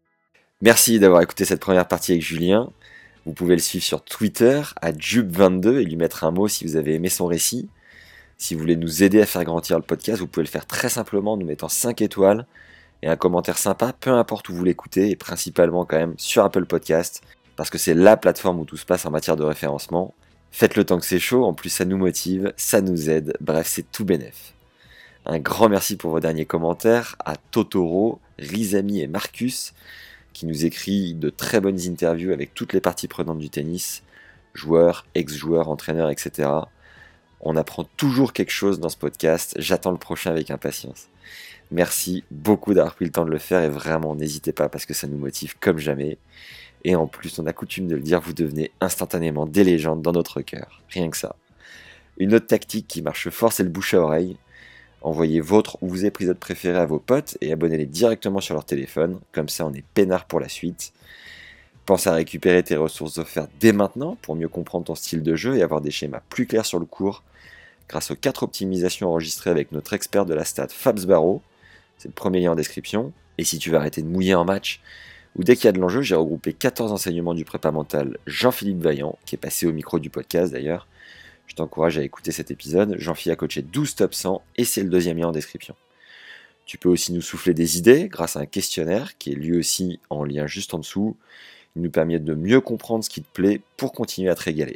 Merci d'avoir écouté cette première partie avec Julien. Vous pouvez le suivre sur Twitter à Jube vingt-deux et lui mettre un mot si vous avez aimé son récit. Si vous voulez nous aider à faire grandir le podcast, vous pouvez le faire très simplement en nous mettant cinq étoiles et un commentaire sympa, peu importe où vous l'écoutez, et principalement quand même sur Apple Podcast, parce que c'est la plateforme où tout se passe en matière de référencement. Faites le temps que c'est chaud, en plus ça nous motive, ça nous aide, bref c'est tout bénef. Un grand merci pour vos derniers commentaires à Totoro, Rizami et Marcus, qui nous écrit de très bonnes interviews avec toutes les parties prenantes du tennis, joueurs, ex-joueurs, entraîneurs, et cetera. On apprend toujours quelque chose dans ce podcast, j'attends le prochain avec impatience. Merci beaucoup d'avoir pris le temps de le faire et vraiment n'hésitez pas parce que ça nous motive comme jamais. Et en plus, on a coutume de le dire, vous devenez instantanément des légendes dans notre cœur. Rien que ça. Une autre tactique qui marche fort, c'est le bouche à oreille. Envoyez votre ou vos épisodes préférés à vos potes et abonnez-les directement sur leur téléphone. Comme ça, on est peinard pour la suite. Pense à récupérer tes ressources offertes dès maintenant pour mieux comprendre ton style de jeu et avoir des schémas plus clairs sur le cours grâce aux quatre optimisations enregistrées avec notre expert de la stat Fabs Barreau. C'est le premier lien en description. Et si tu veux arrêter de mouiller en match, ou dès qu'il y a de l'enjeu, j'ai regroupé quatorze enseignements du prépa mental Jean-Philippe Vaillant, qui est passé au micro du podcast d'ailleurs. Je t'encourage à écouter cet épisode. Jean-Philippe a coaché douze top cent et c'est le deuxième lien en description. Tu peux aussi nous souffler des idées grâce à un questionnaire qui est lui aussi en lien juste en dessous. Il nous permet de mieux comprendre ce qui te plaît pour continuer à te régaler.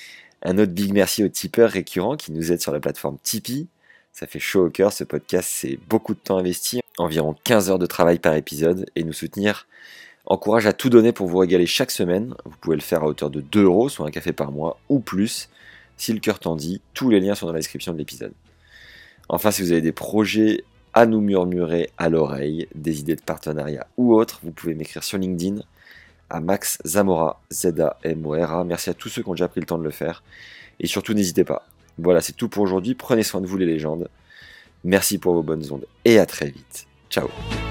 Un autre big merci aux tipeurs récurrents qui nous aident sur la plateforme Tipeee. Ça fait chaud au cœur, ce podcast, c'est beaucoup de temps investi, environ quinze heures de travail par épisode, et nous soutenir encourage à tout donner pour vous régaler chaque semaine. Vous pouvez le faire à hauteur de deux euros, soit un café par mois, ou plus. Si le cœur t'en dit, tous les liens sont dans la description de l'épisode. Enfin, si vous avez des projets à nous murmurer à l'oreille, des idées de partenariat ou autres, vous pouvez m'écrire sur LinkedIn à Max Zamora, Z A M O R A. Merci à tous ceux qui ont déjà pris le temps de le faire. Et surtout, n'hésitez pas. Voilà, c'est tout pour aujourd'hui. Prenez soin de vous les légendes. Merci pour vos bonnes ondes et à très vite. Ciao.